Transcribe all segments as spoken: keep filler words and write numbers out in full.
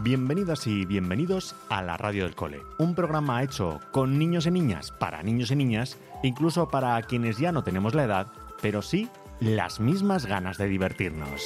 Bienvenidas y bienvenidos a la Radio del Cole, un programa hecho con niños y niñas, para niños y niñas, incluso para quienes ya no tenemos la edad, pero sí las mismas ganas de divertirnos.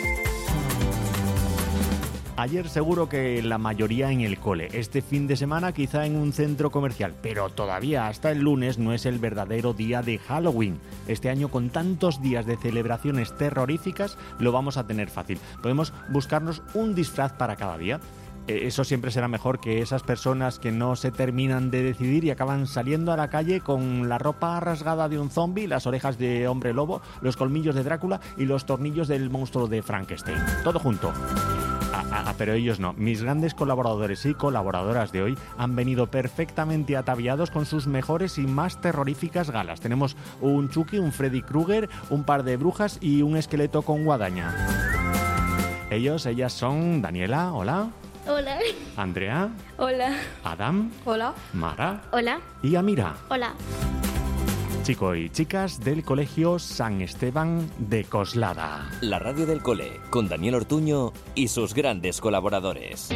Ayer seguro que la mayoría en el cole, este fin de semana quizá en un centro comercial, pero todavía hasta el lunes no es el verdadero día de Halloween. Este año, con tantos días de celebraciones terroríficas, lo vamos a tener fácil. Podemos buscarnos un disfraz para cada día. Eso siempre será mejor que esas personas que no se terminan de decidir y acaban saliendo a la calle con la ropa rasgada de un zombie, las orejas de hombre lobo, los colmillos de Drácula y los tornillos del monstruo de Frankenstein. Todo junto. Ah, ah, pero ellos no. Mis grandes colaboradores y colaboradoras de hoy han venido perfectamente ataviados con sus mejores y más terroríficas galas. Tenemos un Chucky, un Freddy Krueger, un par de brujas y un esqueleto con guadaña. Ellos, ellas son Daniela, hola. Hola. Andrea. Hola. Adam. Hola. Mara. Hola. Y Amira. Hola. Chicos y chicas del Colegio San Esteban de Coslada. La radio del cole, con Daniel Ortuño y sus grandes colaboradores.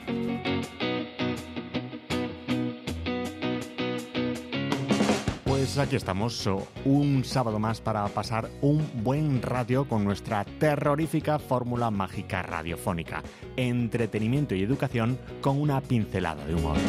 Pues aquí estamos, un sábado más para pasar un buen rato con nuestra terrorífica fórmula mágica radiofónica. Entretenimiento y educación con una pincelada de humor.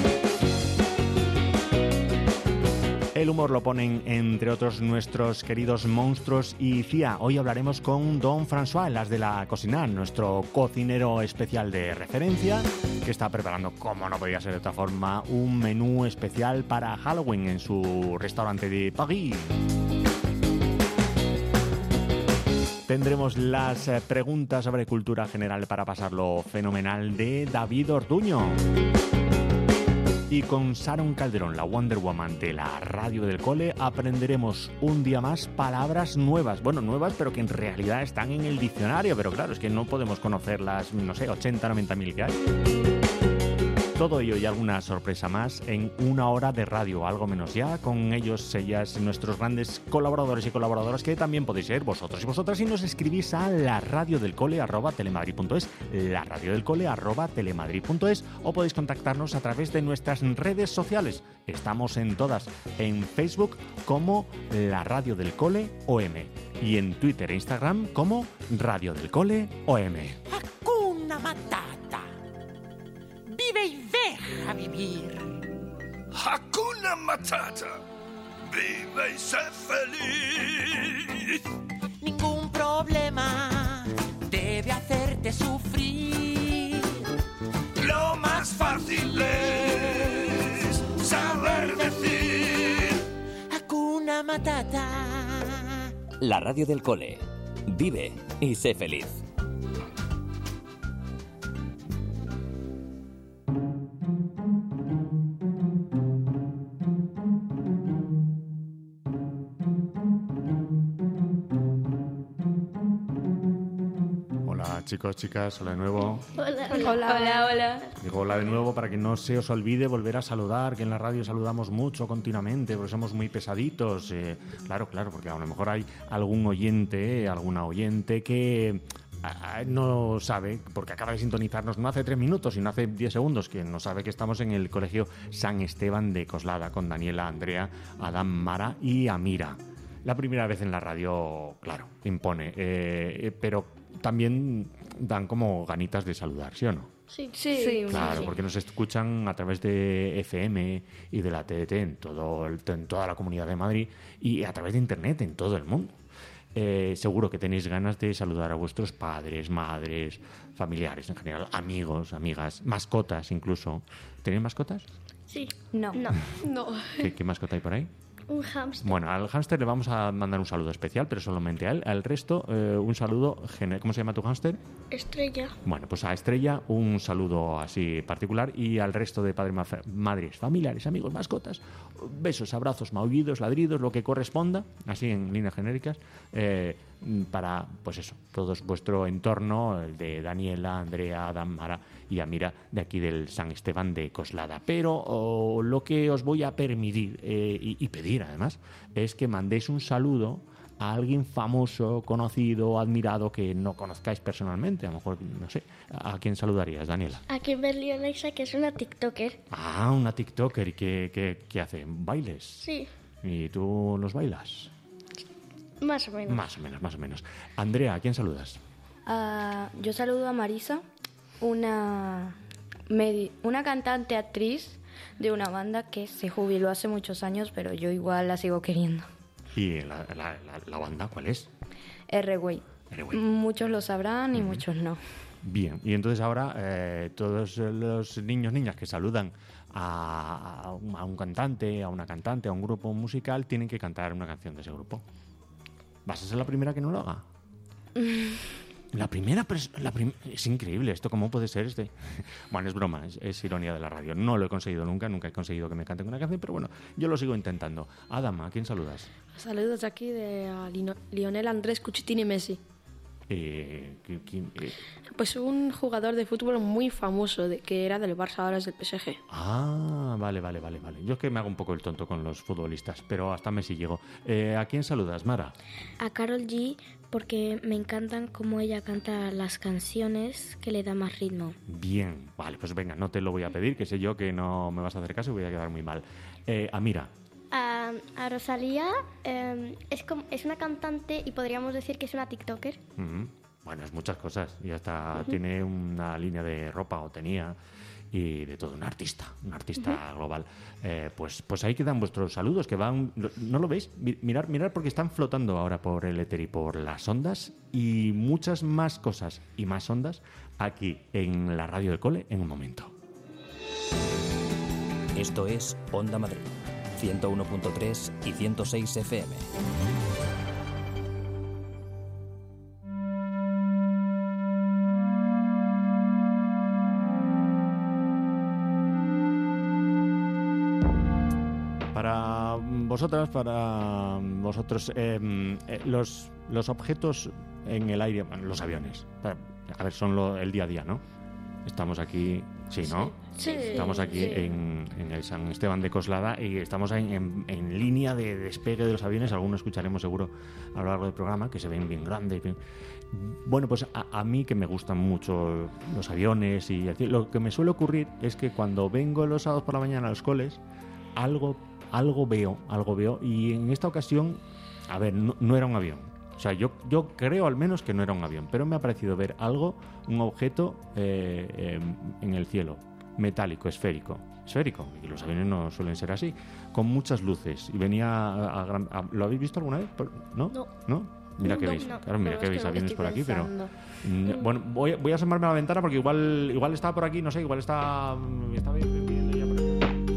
El humor lo ponen, entre otros, nuestros queridos monstruos y C I A. Hoy hablaremos con Don François, las de la cocina, nuestro cocinero especial de referencia, que está preparando, como no podía ser de otra forma, un menú especial para Halloween en su restaurante de París. Tendremos las preguntas sobre cultura general para pasarlo fenomenal de David Ortuño. Y con Sharon Calderón, la Wonder Woman de la radio del cole, aprenderemos un día más palabras nuevas. Bueno, nuevas, pero que en realidad están en el diccionario. Pero claro, es que no podemos conocer las, no sé, ochenta, noventa mil que hay. Todo ello y alguna sorpresa más en una hora de radio, algo menos ya, con ellos, ellas, nuestros grandes colaboradores y colaboradoras, que también podéis ser vosotros y vosotras si nos escribís a la radio del cole arroba telemadrid punto es, la radio del cole arroba telemadrid punto es, o podéis contactarnos a través de nuestras redes sociales. Estamos en todas, en Facebook como La Radio del Cole O M y en Twitter e Instagram como Radio del Cole O M. Hakuna Matata. Vive y deja vivir. Hakuna Matata. Vive y sé feliz. Ningún problema debe hacerte sufrir. Lo más fácil es saber decir Hakuna Matata. La radio del cole. Vive y sé feliz. Chicos, chicas, hola de nuevo. Hola. Hola. Hola, hola. Digo hola de nuevo para que no se os olvide volver a saludar, que en la radio saludamos mucho continuamente, porque somos muy pesaditos. Eh, claro, claro, porque a lo mejor hay algún oyente, alguna oyente que eh, no sabe, porque acaba de sintonizarnos no hace tres minutos, sino hace diez segundos, que no sabe que estamos en el Colegio San Esteban de Coslada con Daniela, Andrea, Adam, Mara y Amira. La primera vez en la radio, claro, impone, eh, pero también dan como ganitas de saludar, ¿sí o no? Sí, sí, sí. Claro, sí. porque nos escuchan a través de F M y de la T D T en, todo el, en toda la Comunidad de Madrid y a través de Internet en todo el mundo. Eh, seguro que tenéis ganas de saludar a vuestros padres, madres, familiares en general, amigos, amigas, mascotas incluso. ¿Tenéis mascotas? Sí. No. No. no. ¿Qué, qué mascota hay por ahí? Un hámster. Bueno, al hámster le vamos a mandar un saludo especial, pero solamente a él. Al resto, eh, un saludo general. ¿Cómo se llama tu hámster? Estrella. Bueno, pues a Estrella un saludo así particular y al resto de padres, madres, familiares, amigos, mascotas, besos, abrazos, maullidos, ladridos, lo que corresponda, así en líneas genéricas, eh, para, pues eso, todo vuestro entorno, el de Daniela, Andrea, Adam, Mara y Amira, de aquí del San Esteban de Coslada. Pero oh, lo que os voy a permitir eh, y, y pedir además es que mandéis un saludo a alguien famoso, conocido, admirado, que no conozcáis personalmente. A lo mejor, no sé, ¿a quién saludarías, Daniela? A Kimberly Alexa, que es una TikToker. Ah, una TikToker. ¿Y qué, qué, qué hace? ¿Bailes? Sí, ¿Y tú los bailas? más o menos. Más o menos, más o menos. Andrea, ¿a quién saludas? Ah, yo saludo a Marisa, una, medi- una cantante actriz de una banda que se jubiló hace muchos años, pero yo igual la sigo queriendo. ¿Y la, la, la, la banda cuál es? R-Way. R-Way. Muchos lo sabrán y uh-huh. muchos no. Bien, y entonces ahora eh, todos los niños, niñas que saludan a, a, un, a un cantante, a una cantante, a un grupo musical, tienen que cantar una canción de ese grupo. ¿Vas a ser la primera que no lo haga? La primera, pers- la prim- es increíble esto, ¿cómo puede ser este? Bueno, es broma, es, es ironía de la radio. No lo he conseguido nunca, nunca he conseguido que me canten una canción, pero bueno, yo lo sigo intentando. Adam, ¿a quién saludas? Saludos aquí de a Lino- Lionel Andrés Cuchitini Messi. Eh, ¿qui- quién, eh? Pues un jugador de fútbol muy famoso de, que era del Barça, ahora es del P S G. Ah, vale, vale, vale, vale. Yo es que me hago un poco el tonto con los futbolistas, pero hasta Messi llego. Eh, ¿A quién saludas, Mara? A Karol G, porque me encantan cómo ella canta las canciones, que le da más ritmo. Bien, vale, pues venga, no te lo voy a pedir, que sé yo que no me vas a hacer caso y voy a quedar muy mal. Eh, a Mira. A, a Rosalía, eh, es, como, es una cantante y podríamos decir que es una TikToker. Uh-huh. Bueno, es muchas cosas. Y hasta uh-huh. tiene una línea de ropa, o tenía, y de todo, un artista, un artista uh-huh. global. Eh, pues, pues ahí quedan vuestros saludos, que van, ¿no lo veis? Mirar, mirar, porque están flotando ahora por el éter y por las ondas, y muchas más cosas y más ondas aquí en la radio del cole en un momento. Esto es Onda Madrid, ciento uno punto tres y ciento seis F M. Para vosotras, para vosotros, eh, eh, los, los objetos en el aire, bueno, los aviones, a ver, son lo, el día a día, ¿no? Estamos aquí, sí, ¿no? Sí. Estamos aquí sí. en, en el San Esteban de Coslada y estamos en, en, en línea de despegue de los aviones. Algunos escucharemos seguro a lo largo del programa, que se ven bien grandes. Bien... Bueno, pues a, a mí que me gustan mucho los aviones y lo que me suele ocurrir es que cuando vengo los sábados por la mañana a los coles, algo, algo veo, algo veo y en esta ocasión, a ver, no, no era un avión. O sea, yo, yo creo al menos que no era un avión, pero me ha parecido ver algo, un objeto eh, eh, en el cielo, metálico, esférico. Esférico, y los aviones no suelen ser así, con muchas luces. Y venía a, a, a, ¿lo habéis visto alguna vez? ¿No? No. ¿No? Mira que no, veis, no. claro, mira No, que es veis que aviones por aquí, pensando. pero... Mm, bueno, voy, voy a asomarme a la ventana porque igual, igual está por aquí, no sé, igual está... está viendo ya por aquí.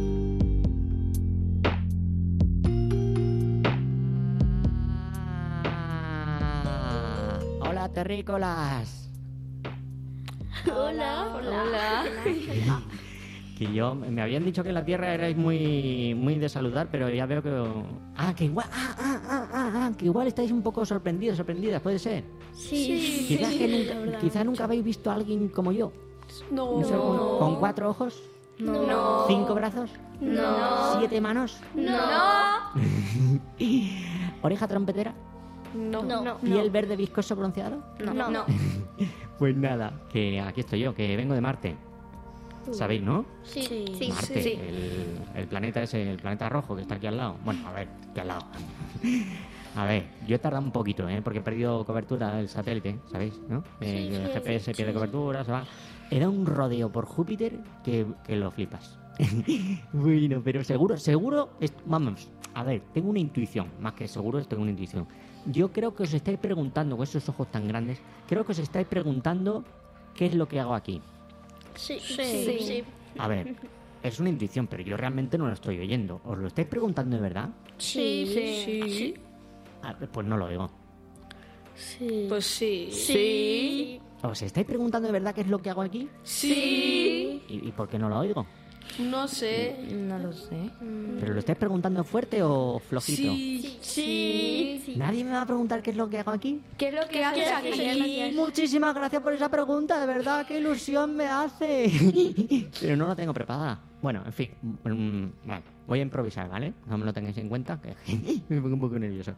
Hola, terrícolas. Hola. Hola. Que yo me habían dicho que en la Tierra erais muy muy de saludar, pero ya veo que ah que igual ah, ah, ah, ah, ah, que igual estáis un poco sorprendidos, sorprendidas, puede ser. Sí. Quizás sí, que la nunca, verdad. quizás nunca habéis visto a alguien como yo. No. No sé, con, con cuatro ojos, No. cinco brazos, No. siete manos, No. oreja trompetera, No. No. No. piel verde viscoso bronceado. No. No. No. Pues nada, que aquí estoy yo, que vengo de Marte. ¿Sabéis, no? Sí. Sí. Sí. Marte, Sí. El, el planeta ese, el planeta rojo que está aquí al lado. Bueno, a ver, aquí al lado. A ver, yo he tardado un poquito, ¿eh? Porque he perdido cobertura del satélite, ¿sabéis? ¿No? Eh, Sí, el sí, G P S sí, pierde sí. cobertura, se va. He dado un rodeo por Júpiter que, que lo flipas. Bueno, pero seguro, seguro, es- vamos, a ver, tengo una intuición, más que seguro tengo una intuición. Yo creo que os estáis preguntando, con esos ojos tan grandes, creo que os estáis preguntando qué es lo que hago aquí. Sí. Sí. Sí. Sí. A ver, es una intuición, pero yo realmente no lo estoy oyendo. ¿Os lo estáis preguntando de verdad? Sí. Sí. Sí. Ah, pues no lo oigo. Sí. Pues sí. Sí. ¿Os estáis preguntando de verdad qué es lo que hago aquí? Sí. ¿Y, y por qué no lo oigo? No sé. No lo sé. ¿Pero lo estáis preguntando fuerte o flojito? Sí. Sí. ¿Nadie me va a preguntar qué es lo que hago aquí? ¿Qué es lo que haces ¿Qué aquí? haces? Muchísimas gracias por esa pregunta, de verdad, qué ilusión me hace. Pero no la tengo preparada. Bueno, en fin, mm, bueno, voy a improvisar, ¿vale? No me lo tengáis en cuenta, que me pongo un poco nervioso.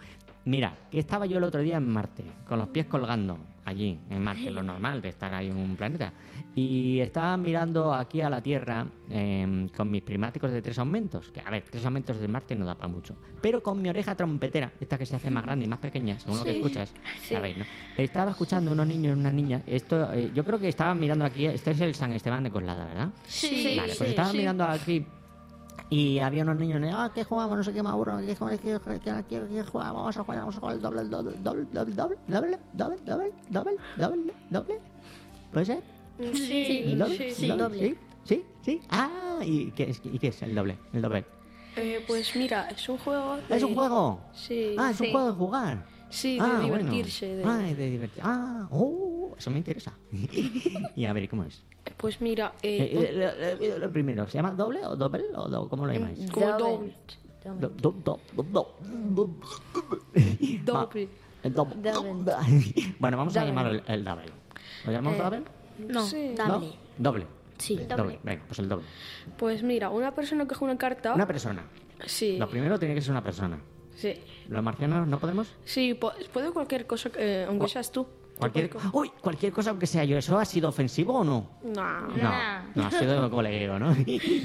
Mira, que estaba yo el otro día en Marte, con los pies colgando allí, en Marte, lo normal de estar ahí en un planeta. Y estaba mirando aquí a la Tierra eh, con mis prismáticos de tres aumentos. Que, a ver, tres aumentos de Marte no da para mucho. Pero con mi oreja trompetera, esta que se hace más grande y más pequeña, según lo que escuchas. Sí. ¿Sabéis, no? Estaba escuchando unos niños y unas niñas. Esto, eh, yo creo que estaban mirando aquí. Este es el San Esteban de Coslada, ¿verdad? Sí. Vale, pues estaban mirando aquí. Y había unos niños, ah, ¿qué jugamos? No sé qué, me aburro, ¿qué jugamos? ¿Qué, qué, qué, qué jugamos? Vamos a jugar, vamos a jugar el doble, el doble, doble, doble, doble, doble, doble, doble, doble, doble, doble. ¿Puede ser? Sí, ¿El doble? sí, ¿El sí, doble? doble. ¿Sí? ¿Sí? ¿Sí? Ah, ¿y qué es, y qué es el doble? El doble. Eh, pues mira, es un juego... ¿Es un de- juego? Sí. Ah, es un Sí. juego de jugar. Sí, de Ah, divertirse. Bueno. de- Ah, de divertirse. Ah, oh, eso me interesa. Y a ver, ¿cómo es? Pues mira, Eh, eh, eh, lo, lo- lo primero, ¿se llama doble o doble o do- cómo lo llamáis? como Double. doble. Do- do- do- do- do- do- Doble. El doble. Double. Bueno, vamos a Double. llamarlo el, el double. ¿Lo llamamos Eh, double? No, Sí. ¿No? doble. Doble. Sí. Doble. Venga, pues el doble. Pues mira, una persona coge una carta. Una persona. Sí. Lo primero tiene que ser una persona. Sí. ¿Los marcianos no podemos? Sí, po- puede cualquier cosa, eh, aunque Cu- seas tú. Cualquier, Cualquier uy, cualquier cosa aunque sea yo. ¿Eso ha sido ofensivo o no? co- No. No, Nah. no ha sido de colegio, ¿no?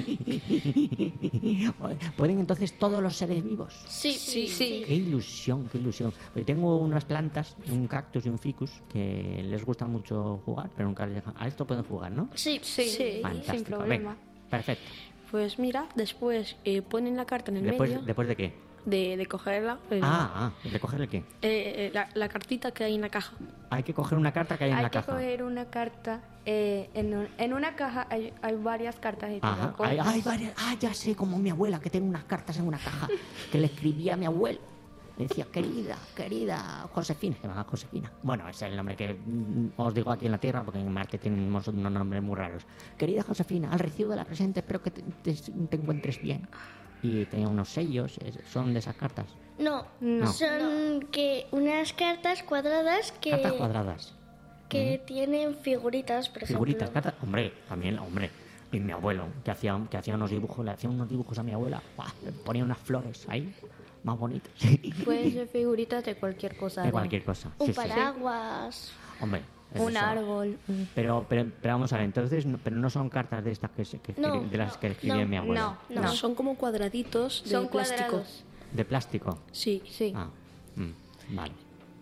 ¿Pueden entonces todos los seres vivos? Sí, sí, Sí. Qué ilusión, qué ilusión. Yo tengo unas plantas, un cactus y un ficus, que les gusta mucho jugar, pero nunca les dejan. A esto pueden jugar, ¿no? Sí, Sí, Sí. Fantástico. sin problema. Venga, perfecto. Pues mira, después eh, ponen la carta en el Después, medio ¿Después de qué? de, de cogerla. eh, Ah, ah, ¿de coger el qué? eh, eh, la, la cartita que hay en la caja. Hay que coger una carta que hay en Hay la que caja. coger una carta. eh, en, un- en una caja hay, hay varias cartas y tú Ajá. la coges. Hay, hay varias. Ah, ya sé, como mi abuela, que tengo unas cartas en una caja que le escribía a mi abuelo. Le decía, querida, querida Josefina, se llama Josefina. Bueno, ese es el nombre que mm, os digo aquí en la Tierra, porque en Marte tenemos unos nombres muy raros. Querida Josefina, al recibo de la presente, espero que te, te- te encuentres bien. Y tenía unos sellos, es- son de esas cartas. No, No. son que unas cartas cuadradas que, Cartas cuadradas. que tienen figuritas, por Figuritas, ejemplo. cartas. Hombre, también, hombre. Y mi abuelo, que hacía, que hacía unos dibujos, le hacía unos dibujos a mi abuela. ¡Buah! Le ponía unas flores ahí, más bonitas. Pueden ser figuritas de cualquier cosa. De de- cualquier cosa. Un Sí, sí. paraguas. Hombre. es Un eso. árbol. un- Pero, pero, pero vamos a ver, entonces, no- pero no son cartas de estas que, se- que No, escri- de las que escribía no, mi abuelo. no. No, son como cuadraditos de Son plástico. cuadrados. De plástico. Sí. Sí. Ah, mm, vale.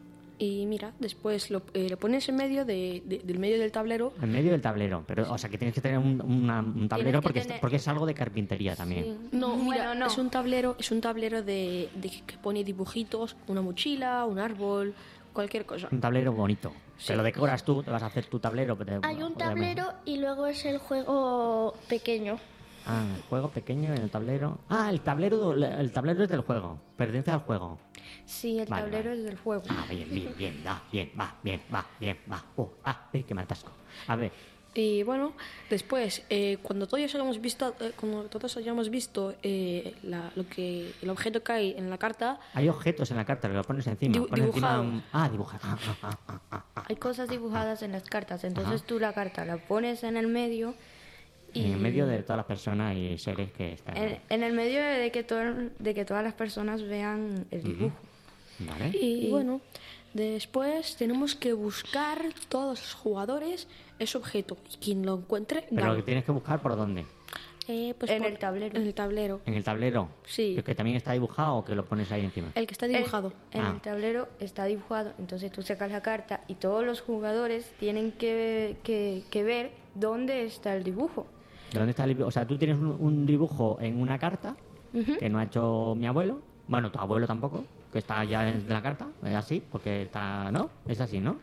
Y mira, después lo, eh, lo pones en medio de, de- del medio del tablero. En medio del tablero, pero, o sea, que tienes que tener un, una- un tablero que porque, es- tener- porque es algo de carpintería también. Sí. No, mira, Bueno, no. es un tablero, es un tablero de, de que pone dibujitos, una mochila, un árbol, cualquier cosa. Un tablero bonito. Sí. Te lo decoras tú, te vas a hacer tu tablero. pero te- Hay un obviamente. tablero y luego es el juego pequeño. Ah, el juego pequeño en el tablero. Ah, el tablero, el tablero es del juego. Pertenece al juego. Sí, el Vale, tablero vale. es del juego. Ah, bien, bien, bien, va, bien, va, bien, va, bien, va. Oh, ah, eh, que me atasco. A ver, Y bueno, después, eh, cuando todos hayamos visto, eh, cuando todos hayamos visto eh, la- lo que, el objeto que hay en la carta, hay objetos en la carta, lo pones encima. Dibu- pones encima dibujado. un- Ah, dibujado. Ah, ah, ah, ah, ah, ah. Hay cosas dibujadas en las cartas, entonces Ajá. tú la carta la pones en el medio y En el medio de todas las personas y seres que están. en, en el medio de que todo, de que todas las personas vean el dibujo. ¿Vale? y bueno, después tenemos que buscar todos los jugadores ese objeto. Y quien lo encuentre, Pero gana. lo que tienes que buscar por dónde. Eh, pues En por- el tablero. En el tablero. En el tablero. Sí. ¿Que, que también está dibujado o que lo pones ahí encima? El que está dibujado. En Ah. el tablero está dibujado, entonces tú sacas la carta y todos los jugadores tienen que, que, que ver dónde está el dibujo. ¿De dónde está el dibujo? O sea, tú tienes un, un dibujo en una carta que no ha hecho mi abuelo. Bueno, tu abuelo tampoco, que está ya en la carta. Es así, porque está. ¿No? Es así, ¿no?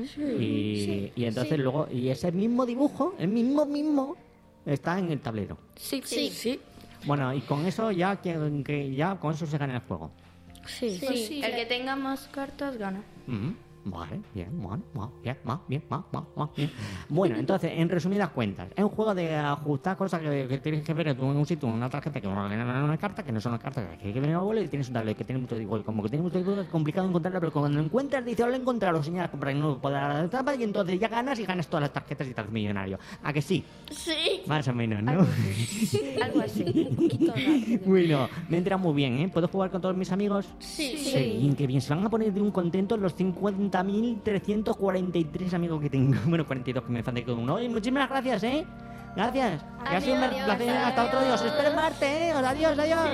Y, y entonces luego. Y ese mismo dibujo, el mismo, mismo, está en el tablero. Sí, Sí. Sí. Bueno, y con eso ya, que, ya con eso se gana el juego. sí, Sí. El que tenga más cartas gana. Ujú. Vale, bien, bueno, bueno, bien, más, bien, más, más, más, bien. Bueno, entonces, en resumidas cuentas, es un juego de ajustar cosas que, que tienes que ver tú en un sitio, en una tarjeta, que una, una carta, que no son las cartas, que hay que venir a abuelo y tienes un tablet que tiene mucho, igual, como que tiene mucho, es complicado encontrarla, pero cuando lo encuentras, dices, lo he encontrado, lo señalas para que no pueda dar la tapa y entonces ya ganas y ganas todas las tarjetas y estás millonario. ¿A que sí? Sí. Más o menos, ¿no? Algo así. Algo así. Un poquito rápido. Bueno, me entra muy bien, ¿eh? ¿Puedo jugar con todos mis amigos? Sí. Sí, qué bien. Se van a poner de un contento los cincuenta mil trescientos cuarenta y tres amigos que tengo. Bueno, cuarenta y dos que me faltan con uno. Oye, muchísimas gracias, ¿eh? Gracias. Que ha sido un Adiós, placer. adiós. Hasta otro día. Os espero en Marte, ¿eh? Adiós, adiós.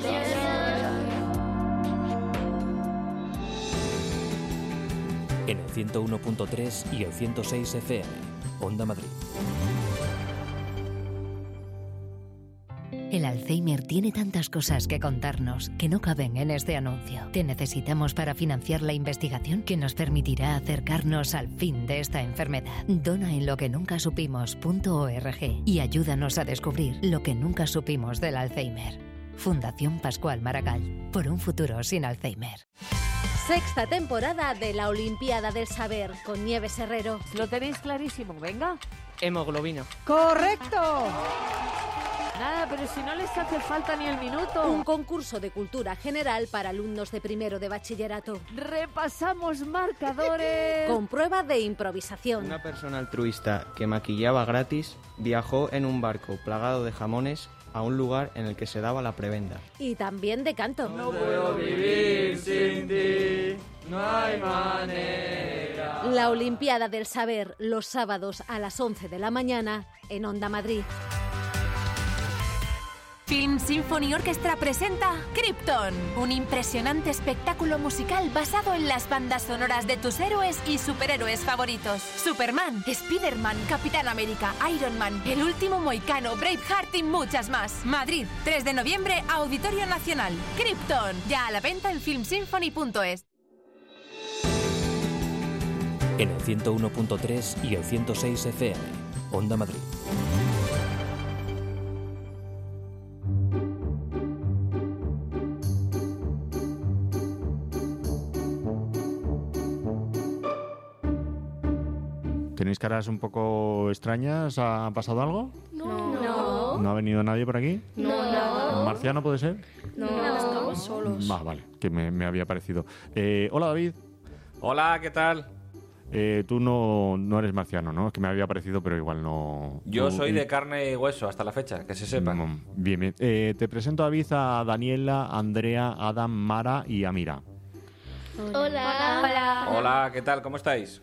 En el ciento uno punto tres y el ciento seis F M. Onda Madrid. El Alzheimer tiene tantas cosas que contarnos que no caben en este anuncio. Te necesitamos para financiar la investigación que nos permitirá acercarnos al fin de esta enfermedad. Dona en lo que nunca supimos punto org y ayúdanos a descubrir lo que nunca supimos del Alzheimer. Fundación Pascual Maragall, por un futuro sin Alzheimer. Sexta temporada de la Olimpiada del Saber con Nieves Herrero. Lo tenéis clarísimo, venga. Hemoglobina. ¡Correcto! Nada, pero si no les hace falta ni el minuto. Un concurso de cultura general para alumnos de primero de bachillerato. Repasamos marcadores. Con prueba de improvisación. Una persona altruista que maquillaba gratis viajó en un barco plagado de jamones a un lugar en el que se daba la prebenda. Y también de canto. No puedo vivir sin ti, no hay manera. La Olimpiada del Saber, los sábados a las once de la mañana en Onda Madrid. Film Symphony Orchestra presenta Krypton, un impresionante espectáculo musical basado en las bandas sonoras de tus héroes y superhéroes favoritos. Superman, Spiderman, Capitán América, Iron Man, El Último Mohicano, Braveheart y muchas más. Madrid, tres de noviembre, Auditorio Nacional. Krypton, ya a la venta en film symphony punto es. En el ciento uno punto tres y el ciento seis F M. Onda Madrid. ¿Tenéis caras un poco extrañas? ¿Ha pasado algo? No. ¿No ha venido nadie por aquí? No. ¿Un marciano puede ser? No. Estamos solos. Ah, vale, que me, me había parecido. Eh, hola, David. Hola, ¿qué tal? Eh, tú no, no eres marciano, ¿no? Es que me había parecido, pero igual no... Yo no- soy de carne y hueso hasta la fecha, que se sepa. Mm, Bien, bien. Eh, te presento, David, a Daniela, Andrea, Adam, Mara y Amira. Hola. Hola. Hola, ¿qué tal? ¿Cómo estáis?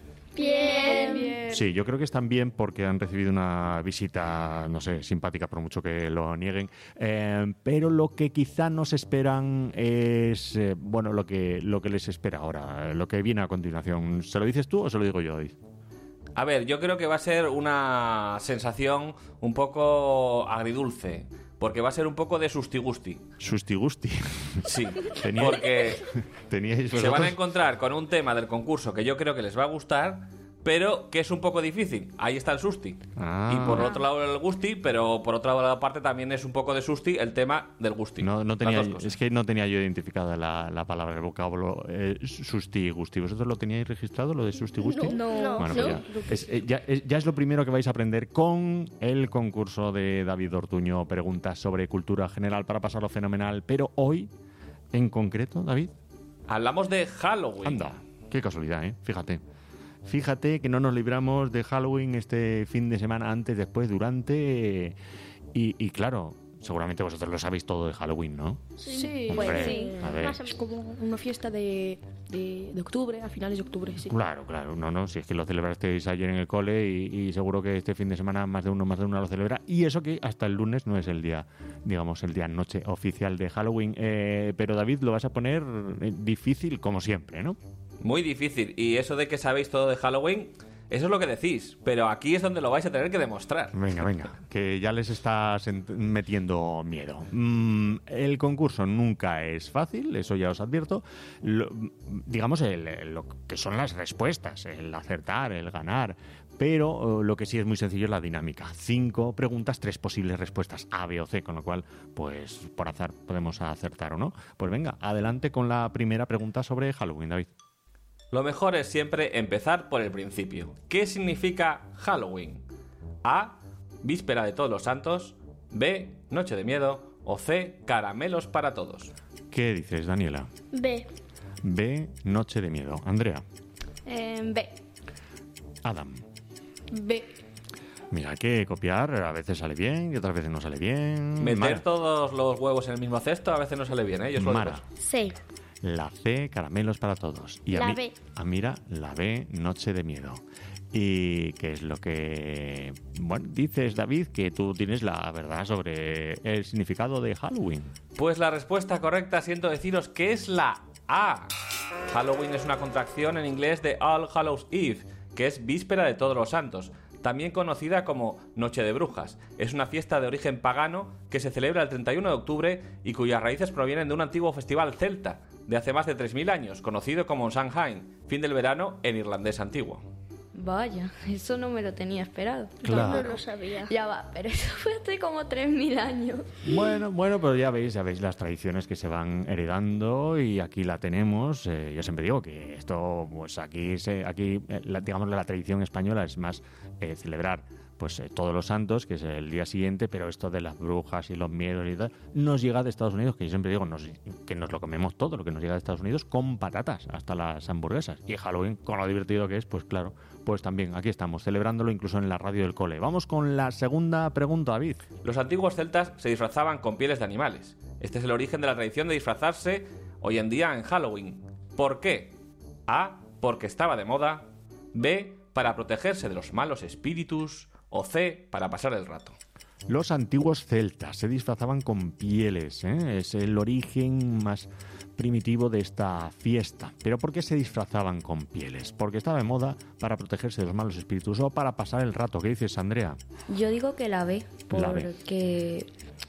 Bien. Sí, yo creo que están bien porque han recibido una visita, no sé, simpática, por mucho que lo nieguen. Eh, pero lo que quizá nos esperan es, eh, bueno, lo que, lo que les espera ahora, eh, lo que viene a continuación. ¿Se lo dices tú o se lo digo yo, David? A ver, yo creo que va a ser una sensación un poco agridulce, porque va a ser un poco de susti-gusti. Susti-gusti. Sí, Teníais- porque Teníais se van a vosotros- encontrar con un tema del concurso que yo creo que les va a gustar, pero que es un poco difícil. Ahí está el susti. Ah. Y por otro lado el gusti, pero por otra parte también es un poco de susti el tema del gusti. No, no tenía, Las dos cosas. es que no tenía yo identificada la, la palabra, el vocablo eh, susti-gusti. ¿Vosotros lo teníais registrado, lo de susti-gusti? No, no, Bueno, no. pues ya, es, eh, ya, es- ya es lo primero que vais a aprender con el concurso de David Ortuño. Preguntas sobre cultura general para pasarlo fenomenal. Pero hoy, en concreto, David, Hablamos de Halloween. anda, qué casualidad, ¿eh? Fíjate. Fíjate que no nos libramos de Halloween este fin de semana, antes, después, durante. eh, Y, y claro, seguramente vosotros lo sabéis todo de Halloween, ¿no? Sí, Hombre, sí. a ver. Es como una fiesta de, de, de octubre, a finales de octubre, sí. Claro, claro, no, no, si es que lo celebrasteis ayer en el cole y, y seguro que este fin de semana más de uno, más de uno lo celebra. Y eso que hasta el lunes no es el día, digamos, el día noche oficial de Halloween. Eh, pero David, lo vas a poner eh, difícil como siempre, ¿no? Muy difícil. Y eso de que sabéis todo de Halloween, eso es lo que decís. Pero aquí es donde lo vais a tener que demostrar. Venga, venga, que ya les estás ent- metiendo miedo. Mm, el concurso nunca es fácil, eso ya os advierto. Lo- digamos, el- el- lo que son las respuestas, el acertar, el ganar. Pero eh, lo que sí es muy sencillo es la dinámica. Cinco preguntas, tres posibles respuestas, A, B o C, con lo cual, pues, por azar podemos acertar o no. Pues venga, adelante con la primera pregunta sobre Halloween, David. Lo mejor es siempre empezar por el principio. ¿Qué significa Halloween? A. Víspera de Todos los Santos. B. Noche de Miedo. O C. Caramelos para todos. ¿Qué dices, Daniela? B. B. Noche de Miedo. Andrea. Eh, B. Adam. B. Mira, hay que copiar, a veces sale bien y otras veces no sale bien. Meter Mara. todos los huevos en el mismo cesto a veces no sale bien, ¿eh? Yo os lo digo. Mara. C. La C, caramelos para todos. Y a La mí- B. A Mira, la B, Noche de Miedo. ¿Y qué es lo que... Bueno, dices, David, que tú tienes la verdad sobre el significado de Halloween? Pues la respuesta correcta, siento deciros que es la A. Halloween es una contracción en inglés de All Hallows Eve, que es víspera de Todos los Santos, también conocida como Noche de Brujas. Es una fiesta de origen pagano que se celebra el treinta y uno de octubre y cuyas raíces provienen de un antiguo festival celta de hace más de tres mil años, conocido como Samhain, fin del verano en irlandés antiguo. Vaya, eso no me lo tenía esperado. Claro. No lo sabía. Ya va, pero eso fue hace como tres mil años. Bueno, bueno, pero ya veis, ya veis las tradiciones que se van heredando y aquí la tenemos. Eh, yo siempre digo que esto, pues aquí, se, aquí eh, la, digamos, la tradición española es más eh, celebrar pues eh, todos los santos, que es el día siguiente, pero esto de las brujas y los miedos y tal, nos llega de Estados Unidos, que yo siempre digo nos, que nos lo comemos todo, lo que nos llega de Estados Unidos, con patatas, hasta las hamburguesas. Y Halloween, con lo divertido que es, pues claro, pues también aquí estamos, celebrándolo incluso en la radio del cole. Vamos con la segunda pregunta, David. Los antiguos celtas se disfrazaban con pieles de animales. Este es el origen de la tradición de disfrazarse hoy en día en Halloween. ¿Por qué? A. Porque estaba de moda. B. Para protegerse de los malos espíritus. O C. Para pasar el rato. Los antiguos celtas se disfrazaban con pieles, ¿eh? Es el origen más primitivo de esta fiesta. ¿Pero por qué se disfrazaban con pieles? Porque estaba de moda, para protegerse de los malos espíritus o para pasar el rato. ¿Qué dices, Andrea? Yo digo que la B, La B. porque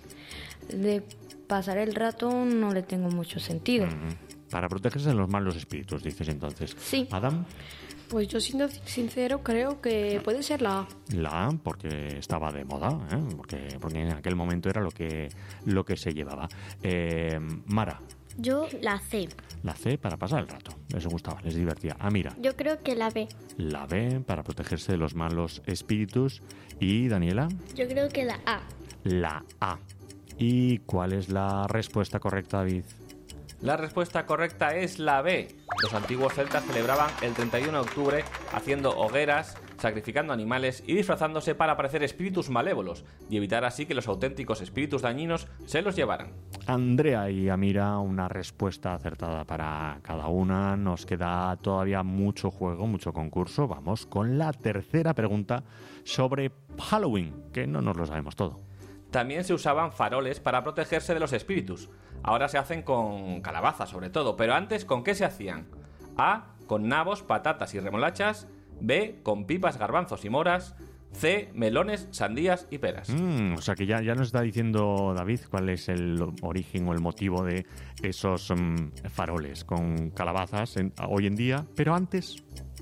de pasar el rato no le tengo mucho sentido. Mm, para protegerse de los malos espíritus, dices entonces. Sí. Adam, Pues yo, siendo sincero, creo que puede ser la A. la A, porque estaba de moda, ¿eh? porque, porque en aquel momento era lo que, lo que se llevaba. Eh, Mara, Yo la C. la C, para pasar el rato. Les gustaba, les divertía. Ah, mira, Yo creo que la B. la B, para protegerse de los malos espíritus. Y Daniela, Yo creo que la A. la A. ¿Y cuál es la respuesta correcta, David? La respuesta correcta es la B. Los antiguos celtas celebraban el treinta y uno de octubre haciendo hogueras, sacrificando animales y disfrazándose para parecer espíritus malévolos y evitar así que los auténticos espíritus dañinos se los llevaran. Andrea y Amira, una respuesta acertada para cada una. Nos queda todavía mucho juego, mucho concurso. Vamos con la tercera pregunta sobre Halloween, que no nos lo sabemos todo. También se usaban faroles para protegerse de los espíritus. Ahora se hacen con calabazas sobre todo, pero antes ¿con qué se hacían? A. Con nabos, patatas y remolachas. B. Con pipas, garbanzos y moras. C. Melones, sandías y peras. Mm, o sea que ya, ya nos está diciendo David cuál es el origen o el motivo de esos mm, faroles con calabazas en- hoy en día. Pero antes,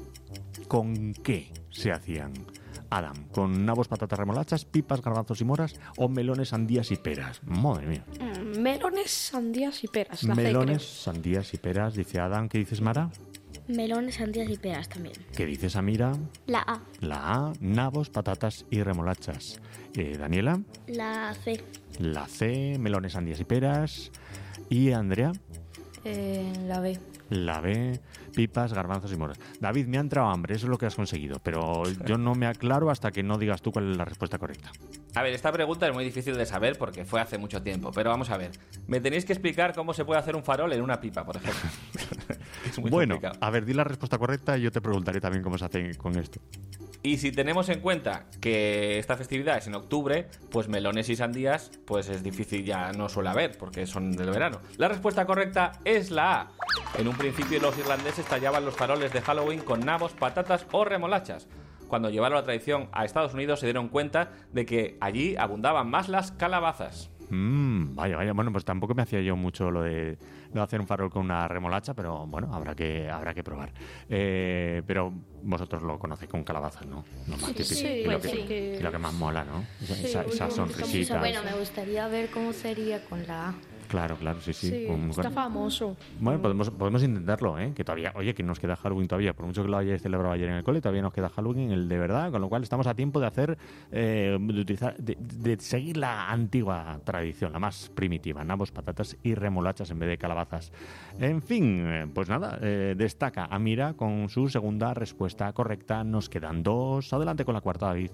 ¿con qué se hacían? Adam, ¿con nabos, patatas, remolachas, pipas, garbanzos y moras o melones, sandías y peras? Madre mía. Mm, Melones, sandías y peras. La C, Melones, creo. sandías y peras, dice Adam. ¿Qué dices, Mara? Melones, sandías y peras también. ¿Qué dices, Amira? La A. La A, nabos, patatas y remolachas. Eh, Daniela, La C. la C, melones, sandías y peras. Y Andrea, Eh, la B. la B, pipas, garbanzos y moras. David, me ha entrado hambre, eso es lo que has conseguido, pero yo no me aclaro hasta que no digas tú cuál es la respuesta correcta. A ver, esta pregunta es muy difícil de saber porque fue hace mucho tiempo, pero vamos a ver. Me tenéis que explicar cómo se puede hacer un farol en una pipa, por ejemplo. Es muy Bueno, complicado. a ver, di la respuesta correcta y yo te preguntaré también cómo se hace con esto. Y si tenemos en cuenta que esta festividad es en octubre, pues melones y sandías, pues es difícil, ya no suele haber, porque son del verano. La respuesta correcta es la A. En un principio los irlandeses tallaban los faroles de Halloween con nabos, patatas o remolachas. Cuando llevaron la tradición a Estados Unidos se dieron cuenta de que allí abundaban más las calabazas. Mm, vaya, vaya, bueno, pues tampoco me hacía yo mucho lo de, lo de hacer un farol con una remolacha, pero bueno, habrá que habrá que probar. Eh, pero vosotros lo conocéis con calabazas, ¿no? Lo más típico. sí, y, lo pues que, sí. y lo que más mola, ¿no? Esa, Sí, esa, esa últimamente sonrisita. Bueno, me gustaría ver cómo sería con la A. Claro, claro, sí, sí. Sí, Un- está famoso. Bueno, podemos, podemos intentarlo, ¿eh? Que todavía, oye, que nos queda Halloween todavía. Por mucho que lo hayáis celebrado ayer en el cole, todavía nos queda Halloween, el de verdad. Con lo cual estamos a tiempo de hacer, eh, de, utilizar, de, de seguir la antigua tradición, la más primitiva. Nabos, patatas y remolachas en vez de calabazas. En fin, eh, pues nada, eh, destaca Amira con su segunda respuesta correcta. Nos quedan dos. Adelante con la cuarta, David.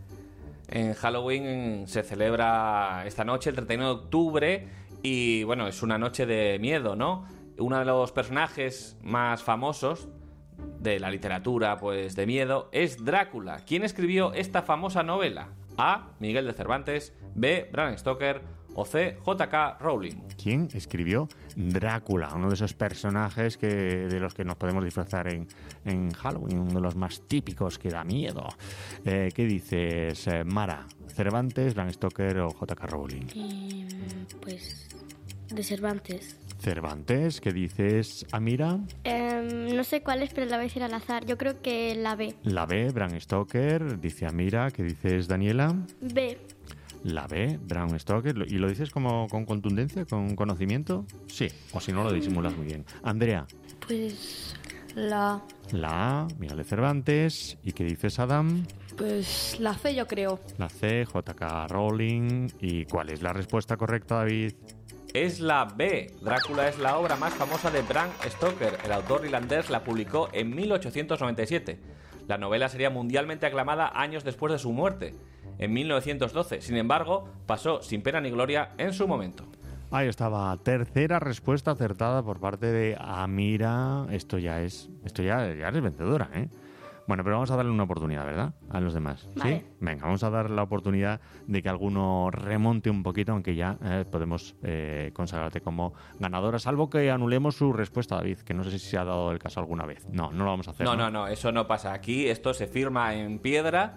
En Halloween se celebra esta noche, el treinta y uno de octubre, y bueno, es una noche de miedo, ¿no? Uno de los personajes más famosos de la literatura, pues, de miedo, es Drácula. ¿Quién escribió esta famosa novela? A. Miguel de Cervantes, B. Bram Stoker o C. J K Rowling. ¿Quién escribió Drácula? Uno de esos personajes que, de los que nos podemos disfrazar en, en Halloween, uno de los más típicos que da miedo. Eh, ¿Qué dices, eh, Mara? ¿Cervantes, Bram Stoker o J K Rowling? Eh, pues de Cervantes. Cervantes, ¿qué dices, Amira? Em, no sé cuál es, pero la voy a decir al azar. Yo creo que la B. La B, Bram Stoker, dice Amira. ¿Qué dices, Daniela? B. La B, Bram Stoker. ¿Y lo dices como con contundencia, con conocimiento? Sí, o si no lo disimulas muy bien. Andrea. Pues la... La A, Miguel de Cervantes. ¿Y qué dices, Adam? Pues la C, yo creo. La C, J K Rowling. ¿Y cuál es la respuesta correcta, David? Es la B. Drácula es la obra más famosa de Bram Stoker. El autor irlandés la publicó en mil ochocientos noventa y siete. La novela sería mundialmente aclamada años después de su muerte, en mil novecientos doce. Sin embargo, pasó sin pena ni gloria en su momento. Ahí estaba, tercera respuesta acertada por parte de Amira. Esto ya es, esto ya, ya es vencedora, ¿eh? Bueno, pero vamos a darle una oportunidad, ¿verdad? A los demás. Vale. ¿Sí? Venga, vamos a dar la oportunidad de que alguno remonte un poquito, aunque ya eh, podemos eh, consagrarte como ganadora, salvo que anulemos su respuesta, David, que no sé si se ha dado el caso alguna vez. No, no lo vamos a hacer. No, no, no, eso no pasa. Aquí esto se firma en piedra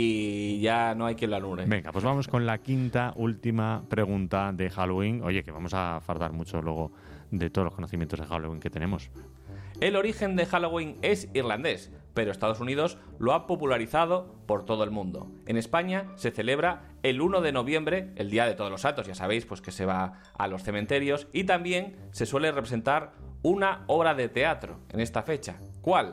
y ya no hay quien lo anule. Venga, pues vamos con la quinta, última pregunta de Halloween. Oye, que vamos a fardar mucho luego de todos los conocimientos de Halloween que tenemos. El origen de Halloween es irlandés, pero Estados Unidos lo ha popularizado por todo el mundo. En España se celebra el uno de noviembre, el Día de Todos los Santos, ya sabéis, pues que se va a los cementerios, y también se suele representar una obra de teatro en esta fecha. ¿Cuál?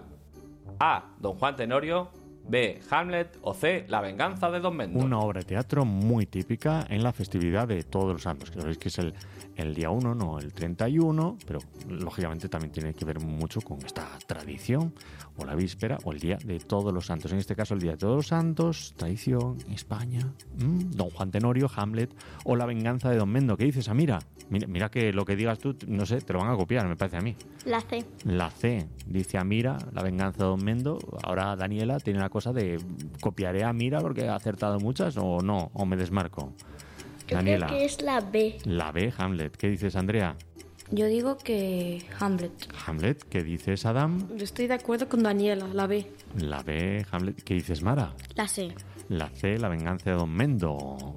A. Don Juan Tenorio, B. Hamlet o C. La venganza de Don Mendo. Una obra de teatro muy típica en la festividad de Todos los Santos, que sabéis que es el, el día uno, no el treinta y uno, pero lógicamente también tiene que ver mucho con esta tradición, o la víspera, o el día de Todos los Santos. En este caso, el día de Todos los Santos, tradición, España, mmm, Don Juan Tenorio, Hamlet o La venganza de Don Mendo. ¿Qué dices, Amira? Mira, mira que lo que digas tú, no sé, te lo van a copiar, me parece a mí. La C. La C, dice Amira, La venganza de Don Mendo. Ahora Daniela tiene la cosa de copiaré a Amira porque ha acertado muchas o no, o me desmarco. Yo Daniela. creo que es la B. La B, Hamlet. ¿Qué dices, Andrea? Yo digo que Hamlet. Hamlet. ¿Qué dices, Adam? Yo estoy de acuerdo con Daniela, la B. La B, Hamlet. ¿Qué dices, Mara? La C. La C, La venganza de Don Mendo.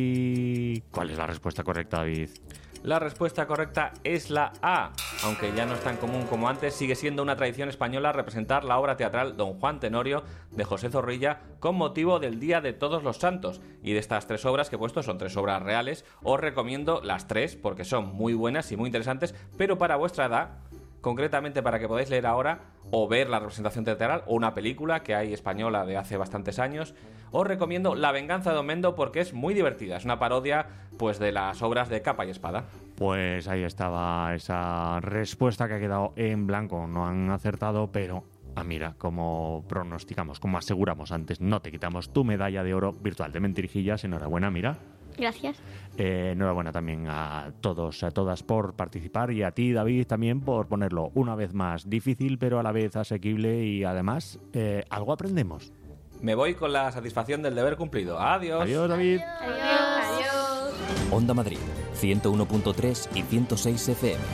¿Y cuál es la respuesta correcta, David? La respuesta correcta es la A. Aunque ya no es tan común como antes, sigue siendo una tradición española representar la obra teatral Don Juan Tenorio de José Zorrilla con motivo del Día de Todos los Santos. Y de estas tres obras que he puesto, son tres obras reales, os recomiendo las tres porque son muy buenas y muy interesantes, pero para vuestra edad, concretamente para que podáis leer ahora o ver la representación teatral o una película que hay española de hace bastantes años, os recomiendo La venganza de Don Mendo porque es muy divertida. Es una parodia pues de las obras de Capa y Espada. Pues ahí estaba esa respuesta que ha quedado en blanco. No han acertado, pero ah, mira, como pronosticamos, como aseguramos antes, no te quitamos tu medalla de oro virtual de Mentirijillas. Enhorabuena, Mira. Gracias. Eh, enhorabuena también a todos, a todas por participar y a ti, David, también por ponerlo una vez más difícil, pero a la vez asequible y además eh, algo aprendemos. Me voy con la satisfacción del deber cumplido. Adiós. Adiós, David. Adiós. Adiós. Onda Madrid, ciento uno punto tres y ciento seis F M.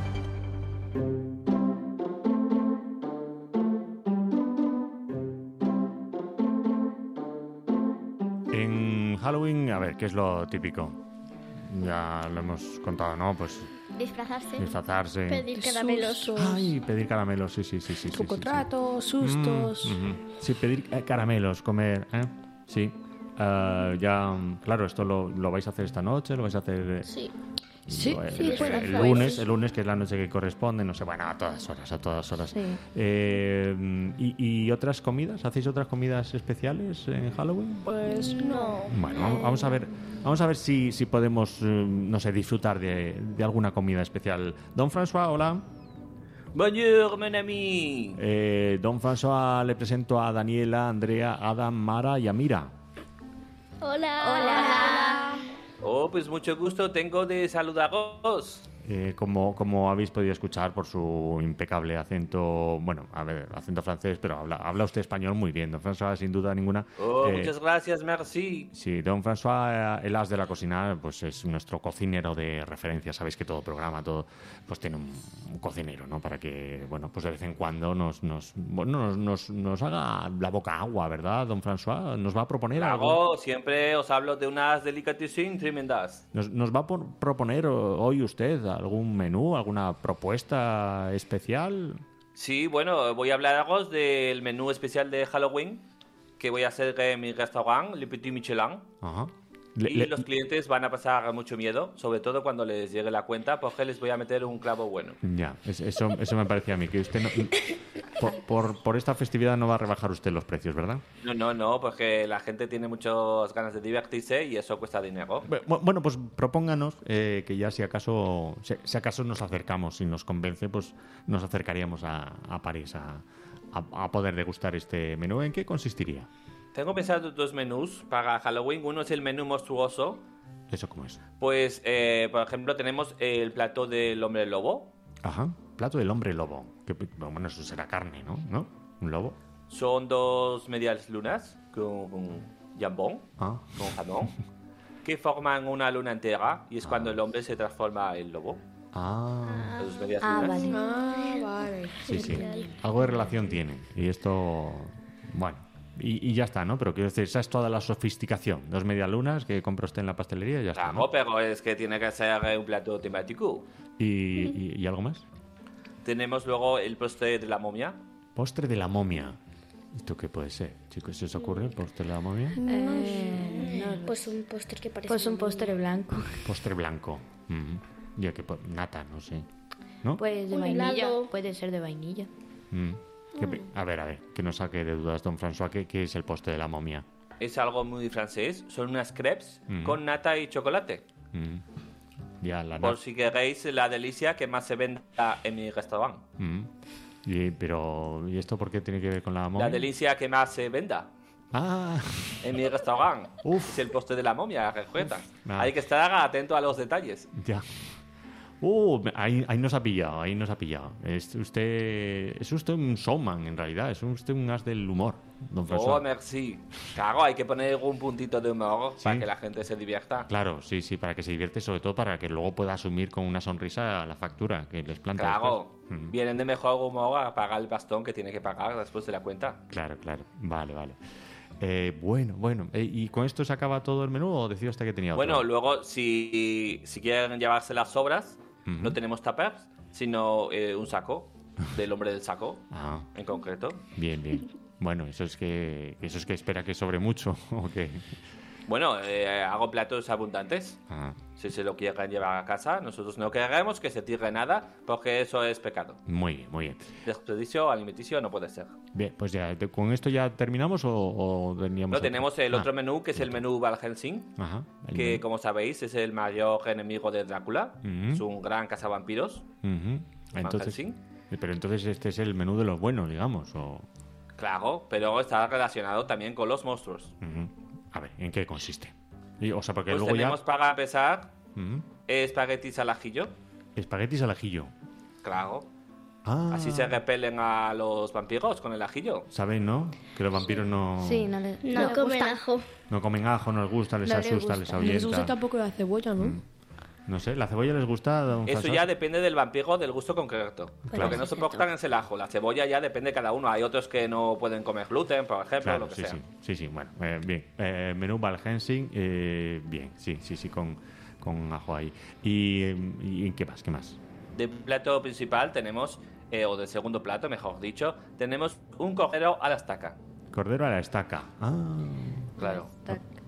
En Halloween, a ver, ¿qué es lo típico? Ya lo hemos contado, ¿no? Pues Disfrazarse. disfrazarse. Pedir caramelos. Ay, pedir caramelos, sí, sí, sí, sí. Truco sí, sí, trato, sí. sustos. Mm, mm, sí, pedir eh, caramelos, comer, ¿eh? Sí. Uh, ya, claro, esto lo, lo vais a hacer esta noche, lo vais a hacer... Sí. Sí, el, sí, el, bueno, el pues. lunes, el lunes, que es la noche que corresponde, no sé, bueno, a todas horas, a todas horas. Sí. Eh, y, ¿Y otras comidas? ¿Hacéis otras comidas especiales en Halloween? Pues no. Bueno, vamos, vamos a ver, vamos a ver si, si podemos, eh, no sé, disfrutar de, de alguna comida especial. Don François, hola. Bonjour, mon ami. Eh, don François, le presento a Daniela, Andrea, Adam, Mara y Amira. Hola. Hola. Oh, pues mucho gusto tengo de saludaros. Eh, como, como habéis podido escuchar por su impecable acento, bueno, a ver, acento francés, pero habla, habla usted español muy bien, don François, sin duda ninguna. Oh, Eh, muchas gracias, merci. Sí, don François, eh, el as de la cocina, pues es nuestro cocinero de referencia. Sabéis que todo programa, todo, pues tiene un, un cocinero, ¿no? Para que, bueno, pues de vez en cuando nos, nos, bueno, nos, nos, nos haga la boca agua, ¿verdad, don François? Nos va a proponer algo. Claro, siempre os hablo de unas delicatessen tremendas. Nos, nos va a por- proponer hoy usted algún menú, alguna propuesta especial. Sí, bueno, voy a hablaros del menú especial de Halloween que voy a hacer en mi restaurante, Le Petit Michelin. Ajá. Le- y le- los clientes van a pasar mucho miedo, sobre todo cuando les llegue la cuenta, porque les voy a meter un clavo bueno. Ya, es- eso, eso me parecía a mí, que usted no, por, por, por esta festividad no va a rebajar usted los precios, ¿verdad? No, no, no, porque la gente tiene muchas ganas de divertirse y eso cuesta dinero. Bu- Bueno, pues propónganos eh, que ya si acaso, si, si acaso nos acercamos, si nos convence, pues nos acercaríamos a, a París a, a, a poder degustar este menú. ¿En qué consistiría? Tengo pensado dos menús para Halloween. Uno es el menú monstruoso. ¿Eso cómo es? Pues, eh, por ejemplo, tenemos el plato del hombre lobo. Ajá, plato del hombre lobo. Que, bueno, eso será carne, ¿no? ¿No? ¿Un lobo? Son dos medias lunas con, con jambón, Ah. con jamón, que forman una luna entera y es cuando el hombre se transforma en lobo. Ah. Las dos medias Ah, lunas. vale. Ah, vale. Sí, sí. Algo de relación tiene. Y esto, bueno, y, y ya está, ¿no? Pero quiero decir, esa es toda la sofisticación. Dos medialunas que compra usted en la pastelería y ya está, Claro, ¿no? pero es que tiene que ser eh, un plato temático. ¿Y, y, y algo más? Tenemos luego el postre de la momia. Postre de la momia. ¿Esto qué puede ser? Chicos, ¿se os ocurre el postre de la momia? Eh, no, Pues un postre que parece. pues un postre blanco. Postre blanco. Ujú. Ya que po- nata, no sé. ¿No? Pues de Un vainilla. helado. Puede ser de vainilla. Mm. ¿Qué pe- A ver, a ver, que nos saque de dudas, don François, ¿qué, qué es el postre de la momia? Es algo muy francés. Son unas crepes Mm. con nata y chocolate. Mm. Ya, la Por nata. si queréis la delicia que más se venda en mi restaurante. Mm. Y, pero, ¿y esto por qué tiene que ver con la momia? La delicia que más se venda Ah, en mi restaurante es el postre de la momia, recuerda. Ah. Hay que estar atento a los detalles. ya. Uh, ahí, ahí nos ha pillado, ahí nos ha pillado. Es usted, es usted un showman, en realidad. Es usted un as del humor, don Oh, François. merci. Claro, hay que poner un puntito de humor Sí. para que la gente se divierta. Claro, sí, sí, para que se divierte, sobre todo para que luego pueda asumir con una sonrisa la factura que les planta. Claro, después. Mm. vienen de mejor humor a pagar el bastón que tiene que pagar después de la cuenta. Claro, claro. Vale, vale. Eh, bueno, bueno. Eh, ¿Y con esto se acaba todo el menú o decía usted que tenía otro? Bueno, luego, si, si quieren llevarse las sobras, Ujú. no tenemos tuppers, sino eh, un saco del hombre del saco, Ah, en concreto. bien, bien. Bueno, eso es que eso es que espera que sobre mucho o qué. Bueno, eh, hago platos abundantes. Ah, Si se lo quieren llevar a casa, nosotros no queremos que se tire nada, porque eso es pecado. muy bien, muy bien. Desperdicio alimenticio no puede ser. Bien, pues ya, te- ¿con esto ya terminamos o, o teníamos No, otro? tenemos el Ah, otro menú, que es el menú Van Helsing, Ajá. el que menú. como sabéis es el mayor enemigo de Drácula. Ujú. Es un gran cazavampiros. Ujú. Entonces, Helsing. eh, pero entonces este es el menú de los buenos, digamos, o... Claro, pero está relacionado también con los monstruos. Ujú. A ver, ¿en qué consiste? Y, o sea, porque Pues luego tenemos para empezar ya... Ujú. espaguetis al ajillo. Espaguetis al ajillo. Claro. Ah, Así se repelen a los vampiros con el ajillo. ¿saben, no? Que los vampiros no, Sí, no le No le comen gusta. ajo. no comen ajo, no les gusta, les No les asusta, gusta. les No les gusta ahuyenta. tampoco la cebolla, ¿no? Mm. No sé, ¿la cebolla les gusta, don Eso François? ya depende del vampiro, del gusto concreto. Claro. Lo que no soportan es el ajo. La cebolla ya depende de cada uno. Hay otros que no pueden comer gluten, por ejemplo, Claro, lo que sí, sea. sí, sí, sí, bueno, eh, bien. Eh, menú Van Helsing, eh, bien, sí, sí, sí, con, con ajo ahí. ¿Y, eh, y qué más, qué más? De plato principal tenemos, eh, o de segundo plato, mejor dicho, tenemos un cordero a la estaca. Cordero a la estaca. Ah, Claro.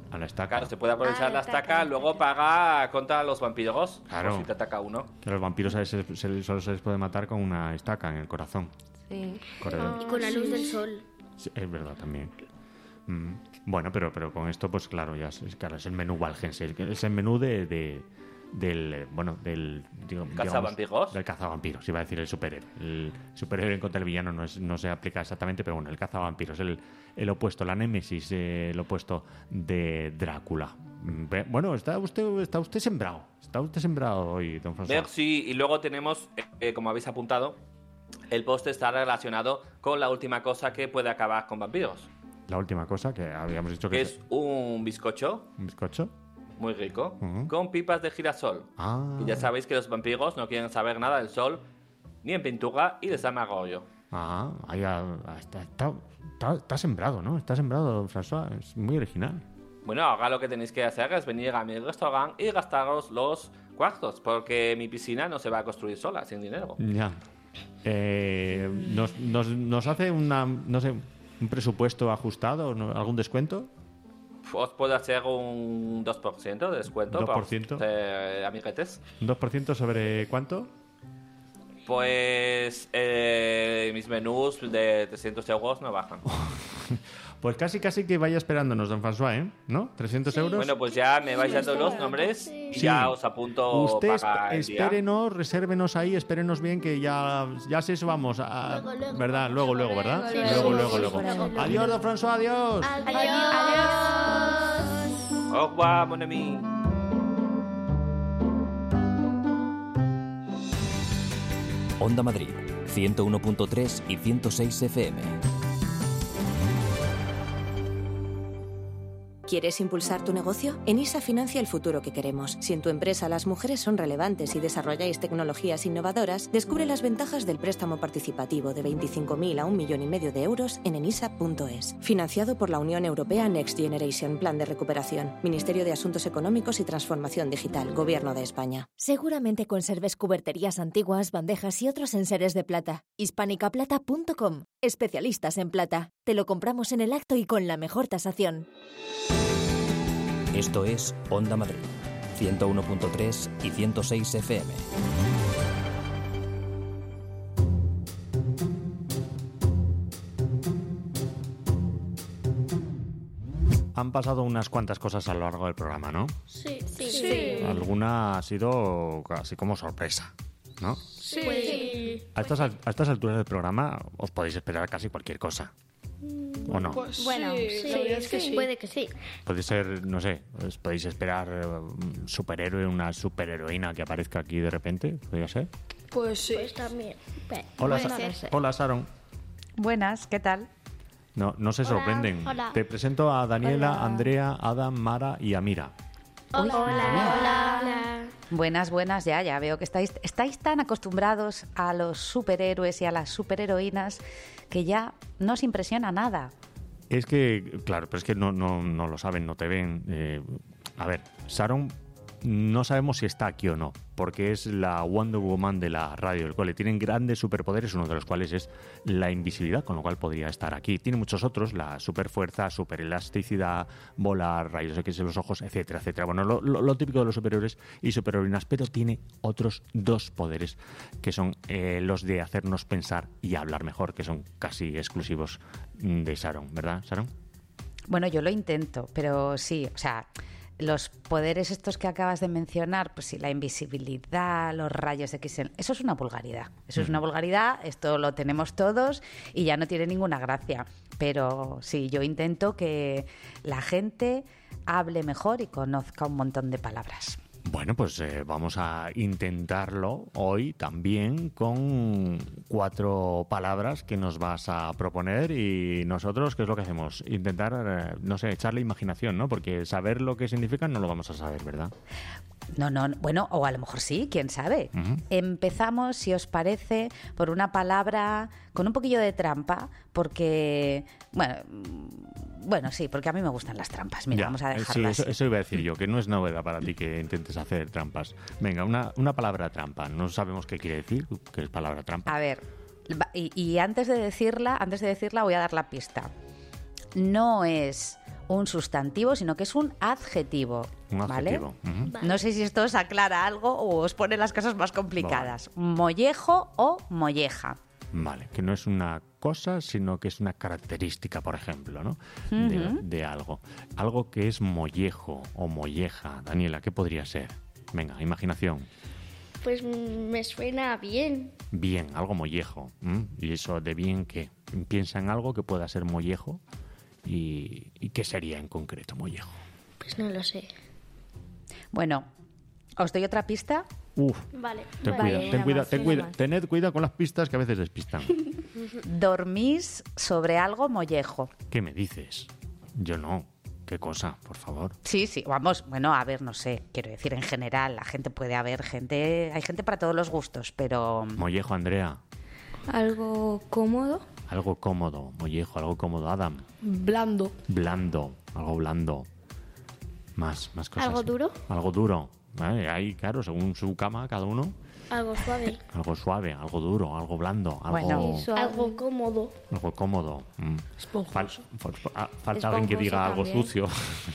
A la estaca. Claro, se puede aprovechar Ah, la la estaca, estaca, luego paga contra los vampiros. Claro. Por si te ataca uno. Que a los vampiros a veces se- solo se les puede matar con una estaca en el corazón. Sí. Correcto. Y con la luz del sol. Sí, es verdad también. Mm, Bueno, pero, pero con esto, pues claro, ya es, claro, es el menú valgense. Es el menú de, de- del, eh, bueno, del... digo- digamos, ¿Cazavampiros? Del cazavampiros, iba a decir el superhéroe. El superhéroe en contra del villano no, es, no se aplica exactamente, pero bueno, el cazavampiros, el, el opuesto, la némesis, eh, el opuesto de Drácula. Mm, ve- Bueno, está usted, está usted sembrado. Está usted sembrado hoy, don François. Merci. Y luego tenemos, eh, como habéis apuntado, el postre está relacionado con la última cosa que puede acabar con vampiros. La última cosa que habíamos dicho que Que es un bizcocho un bizcocho. muy rico Ujú. con pipas de girasol. Ah. Y ya sabéis que los vampiros no quieren saber nada del sol ni en pintura y les da mal rollo. Ah, ahí ha- está, está, está, está sembrado, ¿no? Está sembrado, don François. Es muy original. Bueno, ahora lo que tenéis que hacer es venir a mi restaurante y gastaros los cuartos, porque mi piscina no se va a construir sola, sin dinero. Ya. Eh, nos, nos, ¿Nos hace una, no sé, un presupuesto ajustado? ¿no? ¿Algún descuento? Os puedo hacer un dos por ciento de descuento ¿dos por ciento? para eh, amiguetes. ¿Un dos por ciento sobre cuánto? Pues eh, mis menús de trescientos euros no bajan. Pues casi, casi que vaya esperándonos, don François, ¿eh? ¿No? ¿trescientos euros? Bueno, pues ya me vais dando los nombres y Sí. ya os apunto Usted para el esp- día. espérenos, resérvenos ahí, espérenos bien que ya, ya se eso vamos a... Luego, luego. ¿Verdad? Luego, luego, ¿verdad? Sí, luego, sí, luego, sí, luego. luego, luego. Adiós, don François, adiós. Adiós. Au revoir, mon ami. Onda Madrid, ciento uno punto tres y ciento seis F M. ¿Quieres impulsar tu negocio? ENISA financia el futuro que queremos. Si en tu empresa las mujeres son relevantes y desarrolláis tecnologías innovadoras, descubre las ventajas del préstamo participativo de veinticinco mil a un millón y medio de euros en enisa punto es. Financiado por la Unión Europea Next Generation Plan de Recuperación, Ministerio de Asuntos Económicos y Transformación Digital, Gobierno de España. Seguramente conserves cuberterías antiguas, bandejas y otros enseres de plata. hispánica plata punto com. Especialistas en plata. Te lo compramos en el acto y con la mejor tasación. Esto es Onda Madrid, ciento uno punto tres y ciento seis F M. Han pasado unas cuantas cosas a lo largo del programa, ¿no? Sí, sí. Sí. Alguna ha sido así como sorpresa, ¿no? Sí. Pues, A estas, al- a estas alturas del programa os podéis esperar casi cualquier cosa. ¿O no? Pues bueno, sí, sí, la verdad es que sí, sí. puede que sí. Puede ser, no sé, os podéis esperar eh, un superhéroe, una superheroína que aparezca aquí de repente, podría ser. Pues sí. Pues también. Bueno, Hola, puede Sa- ser. hola Sharon. Buenas, ¿qué tal? No, no se Hola, sorprenden. hola. Te presento a Daniela, Hola. Andrea, Adam, Mara y Amira. Hola, hola, hola, hola. Buenas, buenas, ya, ya veo que estáis, estáis tan acostumbrados a los superhéroes y a las superheroínas que ya no os impresiona nada. Es que, claro, pero es que no, no, no lo saben, no te ven. Eh, a ver, Sharon no sabemos si está aquí o no, porque es la Wonder Woman de la radio del cole. Tienen grandes superpoderes, uno de los cuales es la invisibilidad, con lo cual podría estar aquí. Tiene muchos otros, la superfuerza, superelasticidad, volar, rayos X en los ojos, etcétera, etcétera. Bueno, lo, lo, lo típico de los superhéroes y superheroínas, pero tiene otros dos poderes que son eh, los de hacernos pensar y hablar mejor, que son casi exclusivos de Sharon, ¿verdad, Sharon? Bueno, yo lo intento, pero sí, o sea, los poderes estos que acabas de mencionar, pues sí, la invisibilidad, los rayos X, eso es una vulgaridad. Eso es una vulgaridad, esto lo tenemos todos y ya no tiene ninguna gracia. Pero sí, yo intento que la gente hable mejor y conozca un montón de palabras. Bueno, pues eh, vamos a intentarlo hoy también con cuatro palabras que nos vas a proponer y nosotros, ¿qué es lo que hacemos? Intentar, eh, no sé, echarle imaginación, ¿no? Porque saber lo que significan no lo vamos a saber, ¿verdad? No, no, bueno, o a lo mejor sí, quién sabe. Ujú. Empezamos, si os parece, por una palabra con un poquillo de trampa, porque, bueno, mm, bueno, sí, porque a mí me gustan las trampas. Mira, Ya, vamos a eh, sí, dejarlas. eso, eso iba a decir yo, que no es novedad para ti que intentes hacer trampas. Venga, una, una palabra trampa. No sabemos qué quiere decir, qué es palabra trampa. A ver, va- y, y antes de decirla, antes de decirla voy a dar la pista. No es un sustantivo, sino que es un adjetivo. Un ¿vale? adjetivo. Ujú. No sé si esto os aclara algo o os pone las cosas más complicadas. Mollejo o molleja. Vale, que no es una cosa, sino que es una característica, por ejemplo, ¿no? De, Ujú. de algo. Algo que es mollejo o molleja. Daniela, ¿qué podría ser? Venga, imaginación. Pues mm, me suena bien. Bien, algo mollejo. ¿m? ¿Y eso de bien qué? Piensa en algo que pueda ser mollejo y, y ¿qué sería en concreto mollejo? Pues no lo sé. Bueno, ¿os doy otra pista? Uf, Vale. ten Vale. cuidado, ten Una cuidado, más, ten una cuidado, más. tened cuidado con las pistas que a veces despistan. Dormís sobre algo mollejo. ¿Qué me dices? Yo no. ¿Qué cosa, por favor? Sí, sí, vamos, bueno, a ver, no sé, quiero decir, en general, la gente puede haber gente, hay gente para todos los gustos, pero... Mollejo, Andrea. Algo cómodo. Algo cómodo. Mollejo, algo cómodo. Adam. Blando. Blando. Algo blando. Más, más cosas. ¿Algo duro? Algo duro. ¿Vale? Ahí, claro, según su cama, cada uno. Algo suave. Algo suave, algo duro, algo blando, algo, Algo cómodo. algo cómodo. Mm. Esponjoso. Fal- fal- ah, falta alguien que Esponjoso diga algo también. sucio.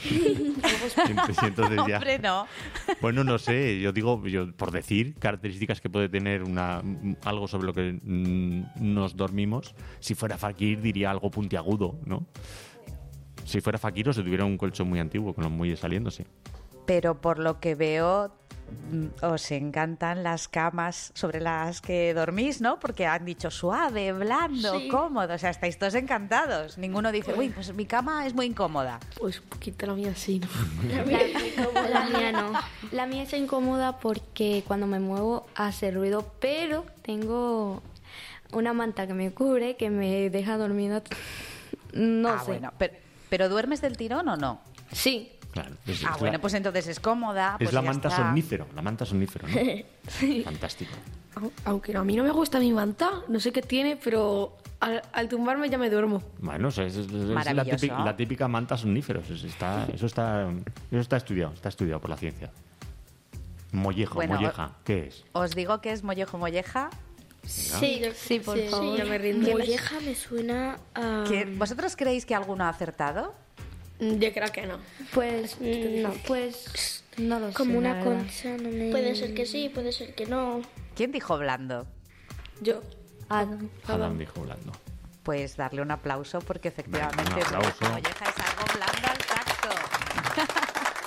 Y entonces- y entonces ya. Hombre, no. Bueno, no sé, yo digo, yo por decir características que puede tener una algo sobre lo que mm, nos dormimos. Si fuera fakir diría algo puntiagudo, ¿no? Si fuera fakir o si tuviera un colchón muy antiguo con los muelles saliéndose. Pero por lo que veo, mm, os encantan las camas sobre las que dormís, ¿no? Porque han dicho suave, blando, Sí. cómodo. O sea, estáis todos encantados. Ninguno dice, uy, pues mi cama es muy incómoda. Pues un poquito la mía sí, ¿no? La mía, la mía no. La mía es incómoda porque cuando me muevo hace ruido, pero tengo una manta que me cubre que me deja dormida. No ah, sé. bueno, pero, ¿pero duermes del tirón o no? Sí. Claro. Es, Ah, es bueno, la, pues entonces es cómoda. es pues la ya manta está. somnífero, la manta somnífero, ¿no? Sí. Fantástico. Au- Aunque a mí no me gusta mi manta, no sé qué tiene, pero al, al tumbarme ya me duermo. Bueno, o sea, es, es- es la, Maravilloso. típica, la típica manta somnífero. Eso está, eso está, eso está estudiado, está estudiado por la ciencia. Mollejo, Bueno, molleja, ¿qué es? Os digo que es mollejo molleja. Sí, sí, por sí, favor. ya me rindo. Molleja me suena a... ¿Que- ¿Vosotros creéis que alguno ha acertado? Yo creo que no. Pues no, pues no lo sé. Como la una verdad. concha, no me... Puede ser que sí, puede ser que no. ¿Quién dijo blando? Yo. Adam. Adam dijo blando. Pues darle un aplauso porque efectivamente Venga, un aplauso. mollejo molleja es algo blando al tacto.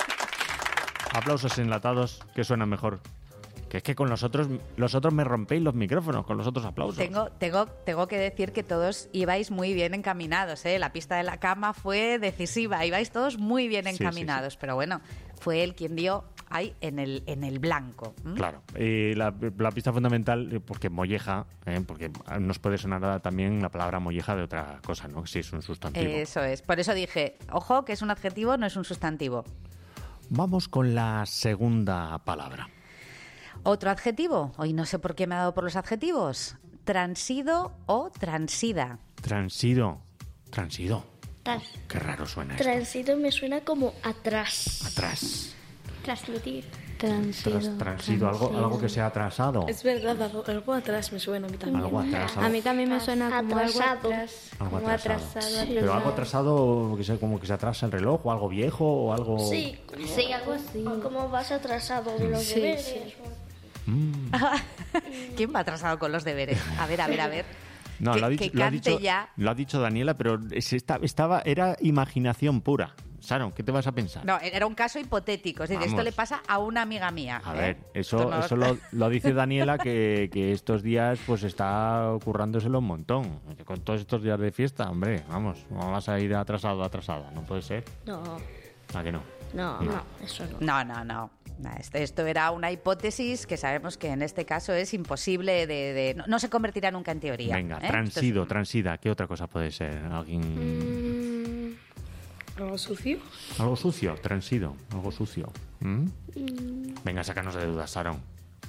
Aplausos enlatados que suenan mejor. Que es que con los otros, los otros me rompéis los micrófonos con los otros aplausos. Tengo, tengo, tengo que decir que todos ibais muy bien encaminados, ¿eh? La pista de la cama fue decisiva, ibais todos muy bien Sí, sí, encaminados, pero bueno, fue él quien dio ahí en el, en el blanco. ¿m? Claro, y la, la pista fundamental, eh, porque molleja, eh, porque nos puede sonar también la palabra molleja de otra cosa, ¿no? Si es un sustantivo. Eso es, por eso dije, ojo, que es un adjetivo, no es un sustantivo. Vamos con la segunda palabra. Otro adjetivo, hoy no sé por qué me ha dado por los adjetivos, transido o transida. Transido. Transido. Tras- Qué raro suena esto. Transito me suena como atrás. Atrás. Transmitir. Transido. Tras- transido, algo, algo que se ha atrasado. Es verdad, algo, algo atrás me suena a mí también. Algo atrás. A mí también me suena como algo Atrasado. atrás. Algo Como atrasado. atrasado. Pero algo atrasado, que sea como que se atrasa el reloj, o algo viejo, o algo... Sí, sí, algo así. Como vas atrasado de los Sí, deberes. sí. Mm. ¿Quién va atrasado con los deberes? A ver, a ver, a ver. No, que, lo ha dicho, que lo ha cante dicho, ya. lo ha dicho Daniela, pero es- esta- estaba, era imaginación pura. Sharon, ¿qué te vas a pensar? No, era un caso hipotético. Es decir, Vamos. esto le pasa a una amiga mía. A ¿eh? ver, eso, Esto no- eso lo, lo dice Daniela, que, que estos días pues está currándoselo un montón. Con todos estos días de fiesta, hombre, vamos, no vas a ir atrasado, atrasada, no puede ser. No, ¿A que no? no, No. no, eso no. No, no, no. No, Esto, esto era una hipótesis que sabemos que en este caso es imposible de... de- no, no se convertirá nunca en teoría. Venga, ¿eh? transido, transida, ¿qué otra cosa puede ser? ¿Alguien... Mm, ¿Algo sucio? Algo sucio, transido, algo sucio. ¿Mm? Venga, sácanos de dudas, Sharon.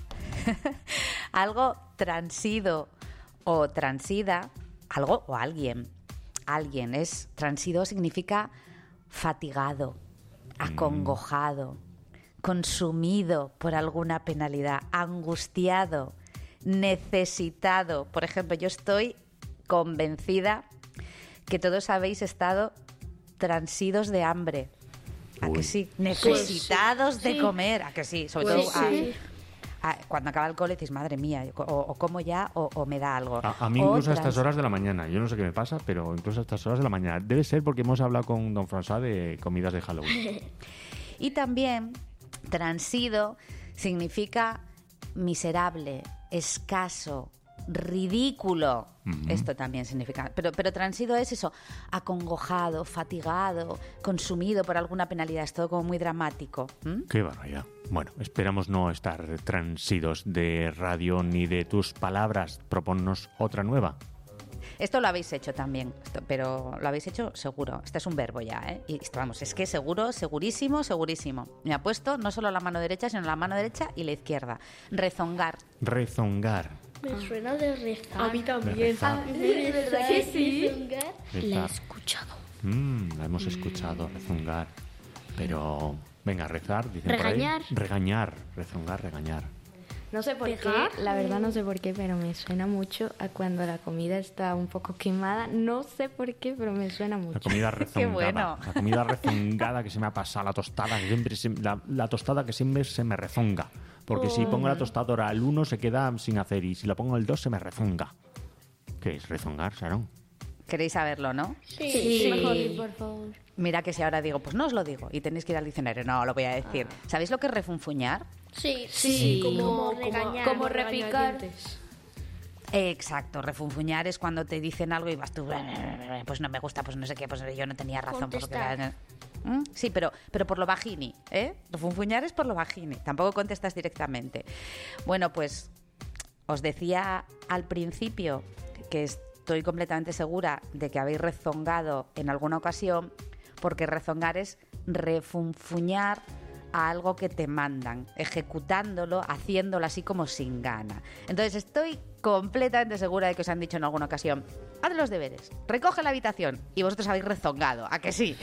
Algo transido o transida, algo o alguien. Alguien es transido significa fatigado, acongojado, consumido por alguna penalidad, angustiado, necesitado. Por ejemplo, yo estoy convencida que todos habéis estado transidos de hambre. ¿A Uy. que sí? Necesitados Pues, de sí. comer. ¿A que sí? Sobre Pues, todo a- sí. a- cuando acaba el cole dices, madre mía, o, o como ya o, o me da algo. A, a mí O incluso a trans- estas horas de la mañana. Yo no sé qué me pasa, pero incluso a estas horas de la mañana. Debe ser porque hemos hablado con don François de comidas de Halloween. Y también transido significa miserable, escaso, ridículo. Ujú. Esto también significa. Pero, pero transido es eso, acongojado, fatigado, consumido por alguna penalidad. Es todo como muy dramático. ¿m? Qué barbaridad. Bueno, esperamos no estar transidos de radio ni de tus palabras. Proponnos otra nueva. Esto lo habéis hecho también, esto- pero lo habéis hecho seguro. Este es un verbo ya, ¿eh? Y esto, vamos, es que seguro, segurísimo, segurísimo. Me ha puesto no solo la mano derecha, sino la mano derecha y la izquierda. Rezongar. Rezongar. Me suena de rezar. A mí De también. rezar. ¿De verdad que sí? Rezar. La he escuchado. Mm, la hemos escuchado, rezongar. Pero, venga, rezar, dicen Regañar. por ahí. Regañar. Rezongar, regañar. No sé por ¿Pegar? qué, la verdad no sé por qué, pero me suena mucho a cuando la comida está un poco quemada. No sé por qué, pero me suena mucho. La comida rezongada. bueno. La comida rezongada que se me ha pasado, la tostada, que siempre se- la, la tostada que siempre se me rezonga. Porque si pongo la tostadora al uno se queda sin hacer y si la pongo al dos se me rezonga. ¿Qué es rezongar, Sharon? Queréis saberlo, ¿no? Sí. Sí. Mejor. Por favor. Mira que si ahora digo, pues no os lo digo y tenéis que ir al diccionario. No, lo voy a decir. ¿Sabéis lo que es refunfuñar? Sí, Sí. como, Como- regañar. como repicar. regañadientes. Exacto, refunfuñar es cuando te dicen algo y vas tú, pues no me gusta, pues no sé qué, pues yo no tenía razón. Por lo que Contestar. ¿Mm? Sí, pero, pero por lo bajini, ¿eh? Refunfuñar es por lo bajini, tampoco contestas directamente. Bueno, pues os decía al principio que estoy completamente segura de que habéis rezongado en alguna ocasión, porque rezongar es refunfuñar a algo que te mandan, ejecutándolo, haciéndolo así como sin gana. Entonces estoy completamente segura de que os han dicho en alguna ocasión, haz los deberes, recoge la habitación, y vosotros habéis rezongado, ¿a que sí?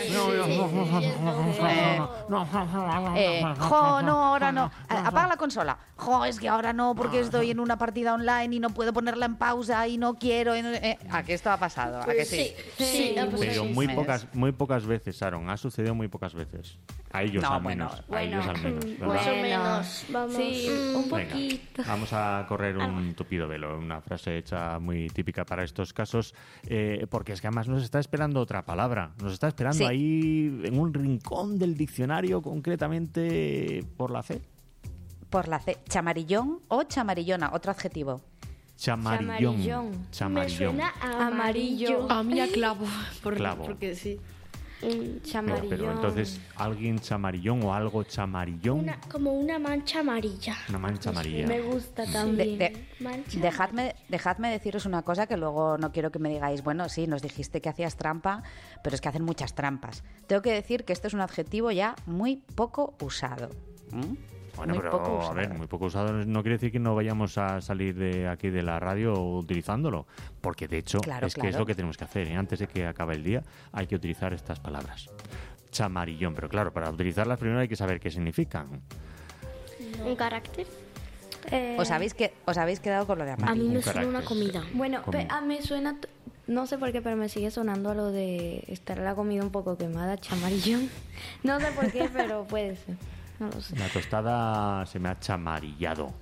Eh, eh, jo, no, ahora no. A- Apaga la consola. Jo, es que ahora no, porque estoy en una partida online y no puedo ponerla en pausa y no quiero. y no- eh, ¿A qué esto ha pasado? ¿A que sí? Sí, sí, ha pasado. Pero muy ¿Ves? pocas, muy pocas veces, Sharon. Ha sucedido muy pocas veces. A ellos No, al bueno, menos. a bueno, ellos al menos. ¿verdad? Más o menos. Vamos. Sí, un Venga, poquito. vamos a correr un tupido velo, una frase hecha muy típica para estos casos, eh, porque es que además nos está esperando otra palabra, nos está esperando Sí. ahí en un rincón del diccionario, concretamente por la C. Por la C. Chamarillón o chamarillona, otro adjetivo. Chamarillón. Chamarillón. Me Chamarillón. suena a amarillo. A mí a clavo. por- Clavo. Porque sí. Un Pero, Chamarillón. pero entonces, ¿alguien chamarillón o algo chamarillón? Una, como una mancha amarilla. Una mancha amarilla. Me gusta De- también. de- Mancha dejadme, dejadme deciros una cosa que luego no quiero que me digáis, bueno, sí, nos dijiste que hacías trampa, pero es que hacen muchas trampas. Tengo que decir que esto es un adjetivo ya muy poco usado. ¿Mm? Bueno, Muy pero poco a usado. ver, muy poco usado no quiere decir que no vayamos a salir de aquí de la radio utilizándolo, porque de hecho Claro, es que claro. es lo que tenemos que hacer, ¿eh? Antes de que acabe el día hay que utilizar estas palabras. Chamarillón, pero claro, para utilizarlas primero hay que saber qué significan. ¿Un carácter? Eh, ¿Os habéis, que, os habéis quedado con lo de A amarillo? mí me Un suena una carácter. comida. Bueno, ¿Cómo? pe- a mí suena, t- no sé por qué, pero me sigue sonando a lo de estar la comida un poco quemada, chamarillón. No sé por qué, pero puede ser. No lo sé. La tostada se me ha chamarillado.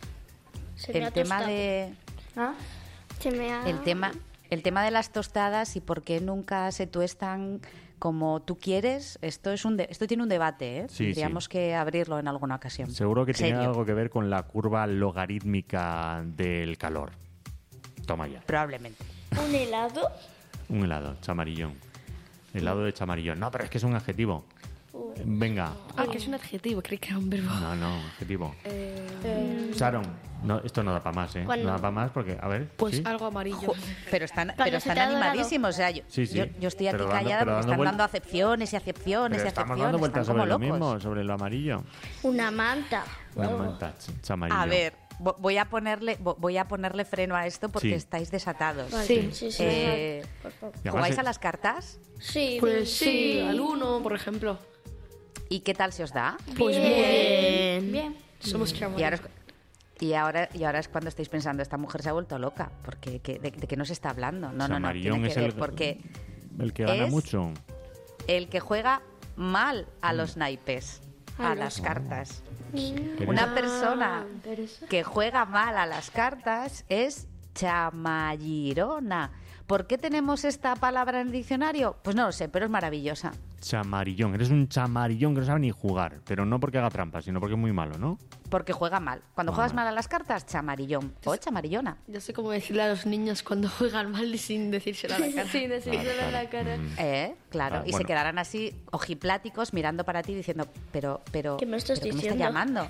Se me El ha tema tostado. de... ¿Ah? Se me ha... El tema, el tema de las tostadas y por qué nunca se tuestan como tú quieres, esto es un de- esto tiene un debate, ¿eh? Sí, Tendríamos sí. que abrirlo en alguna ocasión. Seguro que tiene Serio. algo que ver con la curva logarítmica del calor. Toma ya. Probablemente. ¿Un helado? Un helado, chamarillón. Helado de chamarillón. No, pero es que es un adjetivo. Venga. Ah, que es un adjetivo, creí que era un verbo. No, no, adjetivo. Eh, Sharon, no, esto no da para más, ¿eh? ¿Cuándo? No da para más porque, a ver. Pues ¿sí? algo amarillo. Pero están, Cuando pero se están te ha dorado. animadísimos. O sea, yo, Sí, sí. yo, yo estoy aquí Pero dando- callada pero porque dando están vuel- dando acepciones y acepciones Pero y estamos acepciones. dando vueltas están como sobre lo locos. mismo, sobre lo amarillo. Una manta. Una manta, ch- chamarillón. A ver, vo- voy a ponerle vo- voy a ponerle freno a esto porque Sí. estáis desatados. Vale. Sí, sí, sí. Eh, Por favor. Y además ¿Jugáis es- a las cartas? Sí. Pues sí, sí. al uno, por ejemplo. ¿Y qué tal se os da? Pues Bien. Bien. Somos Y ahora, es, y, ahora, y ahora es cuando estáis pensando, esta mujer se ha vuelto loca, porque ¿qué- de, de qué nos está hablando? No, no, no, Chamarillón tiene es que ver, el- porque El que gana es- mucho. el que juega mal a los naipes, a, a las cartas. Mm. Una persona que juega mal a las cartas es chamallirona. ¿Por qué tenemos esta palabra en el diccionario? Pues no lo sé, pero es maravillosa. Chamarillón. Eres un chamarillón que no sabe ni jugar, pero no porque haga trampas, sino porque es muy malo, ¿no? Porque juega mal. Cuando Ah, juegas mal. mal a las cartas, chamarillón o chamarillona. Ya sé cómo decirle a los niños cuando juegan mal y sin decírselo a la cara. Sin decírselo Claro, a la cara. Eh, claro. Ah, y bueno. se quedarán así ojipláticos mirando para ti diciendo, pero, pero, ¿Qué me estás pero ¿qué me diciendo? estás llamando?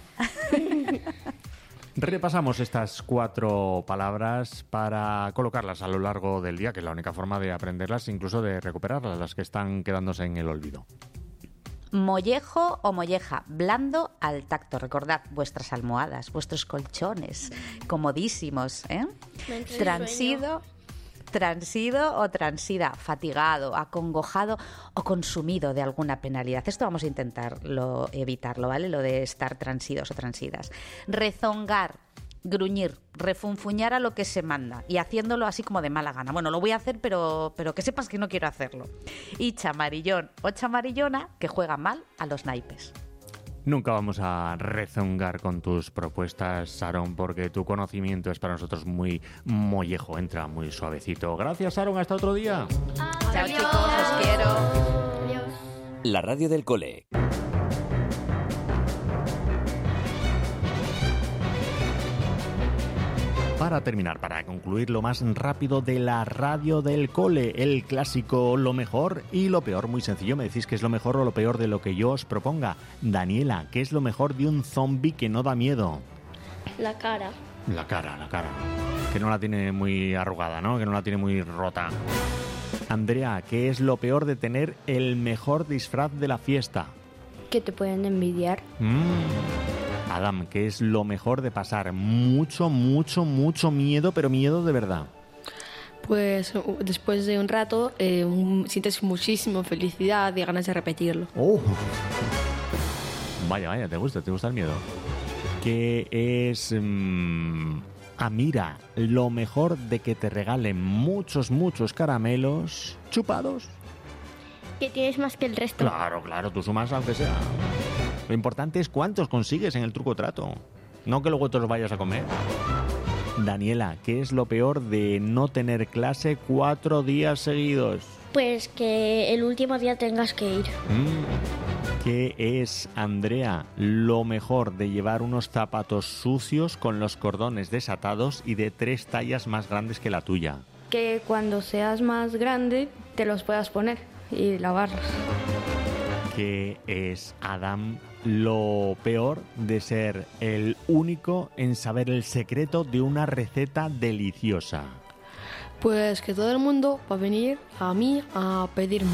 Repasamos estas cuatro palabras para colocarlas a lo largo del día, que es la única forma de aprenderlas, incluso de recuperarlas, las que están quedándose en el olvido. Mollejo o molleja, blando al tacto. Recordad, vuestras almohadas, vuestros colchones, comodísimos, ¿eh? Me entra el Transido, transido o transida, fatigado, acongojado o consumido de alguna penalidad. Esto vamos a intentarlo, evitarlo, ¿vale? Lo de estar transidos o transidas. Rezongar, gruñir, refunfuñar a lo que se manda y haciéndolo así como de mala gana. Bueno, lo voy a hacer, pero, pero que sepas que no quiero hacerlo. Y chamarillón o chamarillona que juega mal a los naipes. Nunca vamos a rezongar con tus propuestas, Sharon, porque tu conocimiento es para nosotros muy mollejo, entra muy suavecito. Gracias, Sharon, hasta otro día. Chao, chicos, os quiero. Adiós. La radio del cole. Para terminar, para concluir lo más rápido de la radio del cole, el clásico lo mejor y lo peor. Muy sencillo, me decís qué es lo mejor o lo peor de lo que yo os proponga. Daniela, ¿qué es lo mejor de un zombie que no da miedo? La cara. La cara, la cara. Que no la tiene muy arrugada, ¿no? Que no la tiene muy rota. Andrea, ¿qué es lo peor de tener el mejor disfraz de la fiesta? Que te pueden envidiar. Mm. Adam, ¿qué es lo mejor de pasar mucho, mucho, mucho miedo, pero miedo de verdad? Pues u- después de un rato eh, un- sientes muchísima felicidad y ganas de repetirlo. Oh. Vaya, vaya, te gusta, te gusta el miedo. ¿Qué es... mm, ah, mira, lo mejor de que te regalen muchos, muchos caramelos chupados? Que tienes más que el resto. Claro, claro, tú sumas aunque sea. Lo importante es cuántos consigues en el truco trato, no que luego te los vayas a comer. Daniela, ¿qué es lo peor de no tener clase cuatro días seguidos? Pues que el último día tengas que ir. Mm. ¿Qué es, Andrea, lo mejor de llevar unos zapatos sucios con los cordones desatados y de tres tallas más grandes que la tuya? Que cuando seas más grande te los puedas poner y lavarlos. ¿Qué es, Adam, lo peor de ser el único en saber el secreto de una receta deliciosa? Pues que todo el mundo va a venir a mí a pedirme.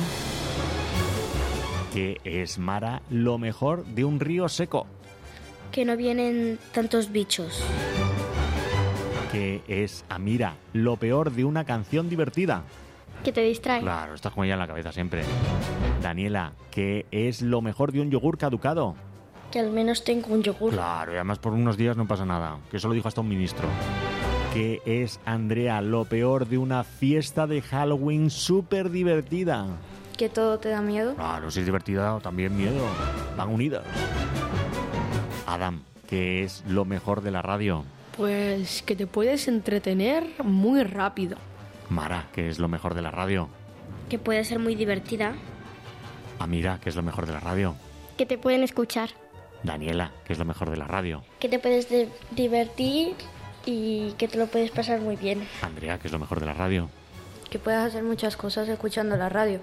¿Qué es, Mara, lo mejor de un río seco? Que no vienen tantos bichos. ¿Qué es, Amira, lo peor de una canción divertida? Que te distrae. Claro, estás como ya en la cabeza siempre. Daniela, ¿qué es lo mejor de un yogur caducado? Que al menos tengo un yogur. Claro, y además por unos días no pasa nada, que eso lo dijo hasta un ministro. ¿Qué es, Andrea, lo peor de una fiesta de Halloween súper divertida? Que todo te da miedo. Claro, si es divertida, también miedo. Van unidas. Adam, ¿qué es lo mejor de la radio? Pues que te puedes entretener muy rápido. Mara, ¿qué es lo mejor de la radio? Que puede ser muy divertida. Amira, ¿qué es lo mejor de la radio? Que te pueden escuchar. Daniela, ¿qué es lo mejor de la radio? Que te puedes de- divertir y que te lo puedes pasar muy bien. Andrea, ¿qué es lo mejor de la radio? Que puedes hacer muchas cosas escuchando la radio.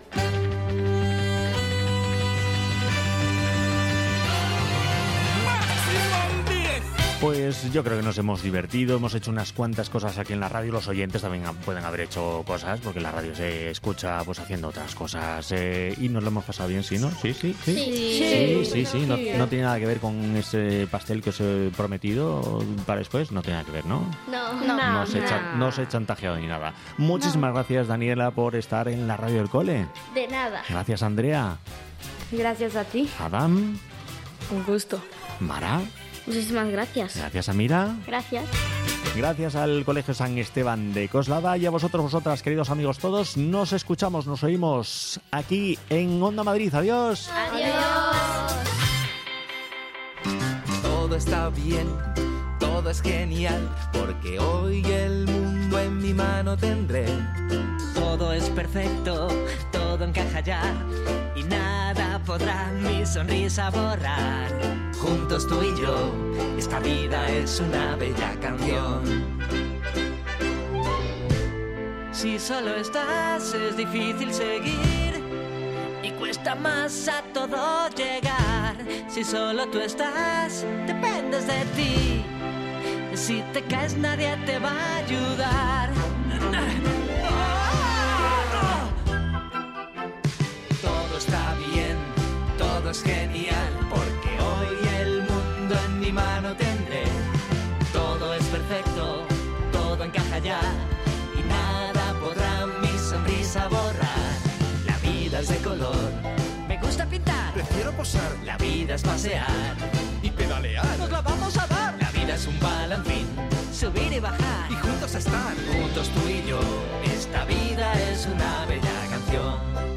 Pues yo creo que nos hemos divertido, hemos hecho unas cuantas cosas aquí en la radio. Los oyentes también ha- pueden haber hecho cosas, porque la radio se escucha pues haciendo otras cosas. eh, y nos lo hemos pasado bien, ¿sí, no? Sí, sí, sí. Sí. Sí, sí, sí, no, Sí. no tiene nada que ver con ese pastel que os he prometido para después, no tiene nada que ver, ¿no? No, No os he, cha- no os he chantajeado ni nada. Muchísimas gracias, Daniela, por estar en la radio del cole. De nada. Gracias, Andrea. Gracias a ti. Adam. Un gusto. Mara. Muchísimas gracias. Gracias, Amira. Gracias. Gracias al Colegio San Esteban de Coslada y a vosotros, vosotras, queridos amigos todos. Nos escuchamos, nos oímos aquí en Onda Madrid. Adiós. Adiós. Todo está bien, todo es genial, porque hoy el mundo en mi mano tendré. Todo es perfecto, todo encaja ya, y nada podrá mi sonrisa borrar. Juntos tú y yo, esta vida es una bella canción. Si solo estás es difícil seguir y cuesta más a todo llegar. Si solo tú estás, dependes de ti. Si te caes nadie te va a ayudar. Todo está bien, todo es genial, porque hoy el mundo en mi mano tendré. Todo es perfecto, todo encaja ya, y nada podrá mi sonrisa borrar. La vida es de color, me gusta pintar, prefiero posar. La vida es pasear y pedalear. Nos la vamos a dar. La vida es un balancín, subir y bajar, y juntos estar. Juntos tú y yo, esta vida es una bella canción.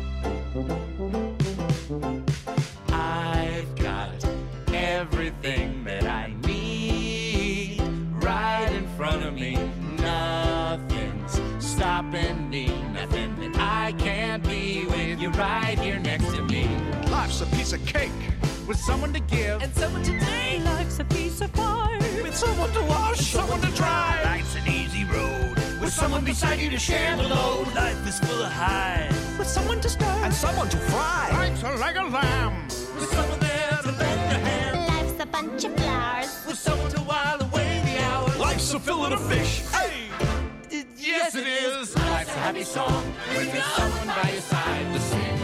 I've got everything that I need right in front of me. Nothing's stopping me, nothing that I can't be with you right here next to me. Life's a piece of cake with someone to give and someone to take. Life's a piece of pie with someone to wash, someone to dry. Life's an easy road with someone beside you to share the load. Life is full of highs with someone to stir and someone to fry. Life's like a lamb with someone there to lend a hand. Life's a bunch of flowers with someone to while away the hours. Life's a fillet of fish. Hey! Yes, it is. Life's a happy song when there's someone by your side to sing.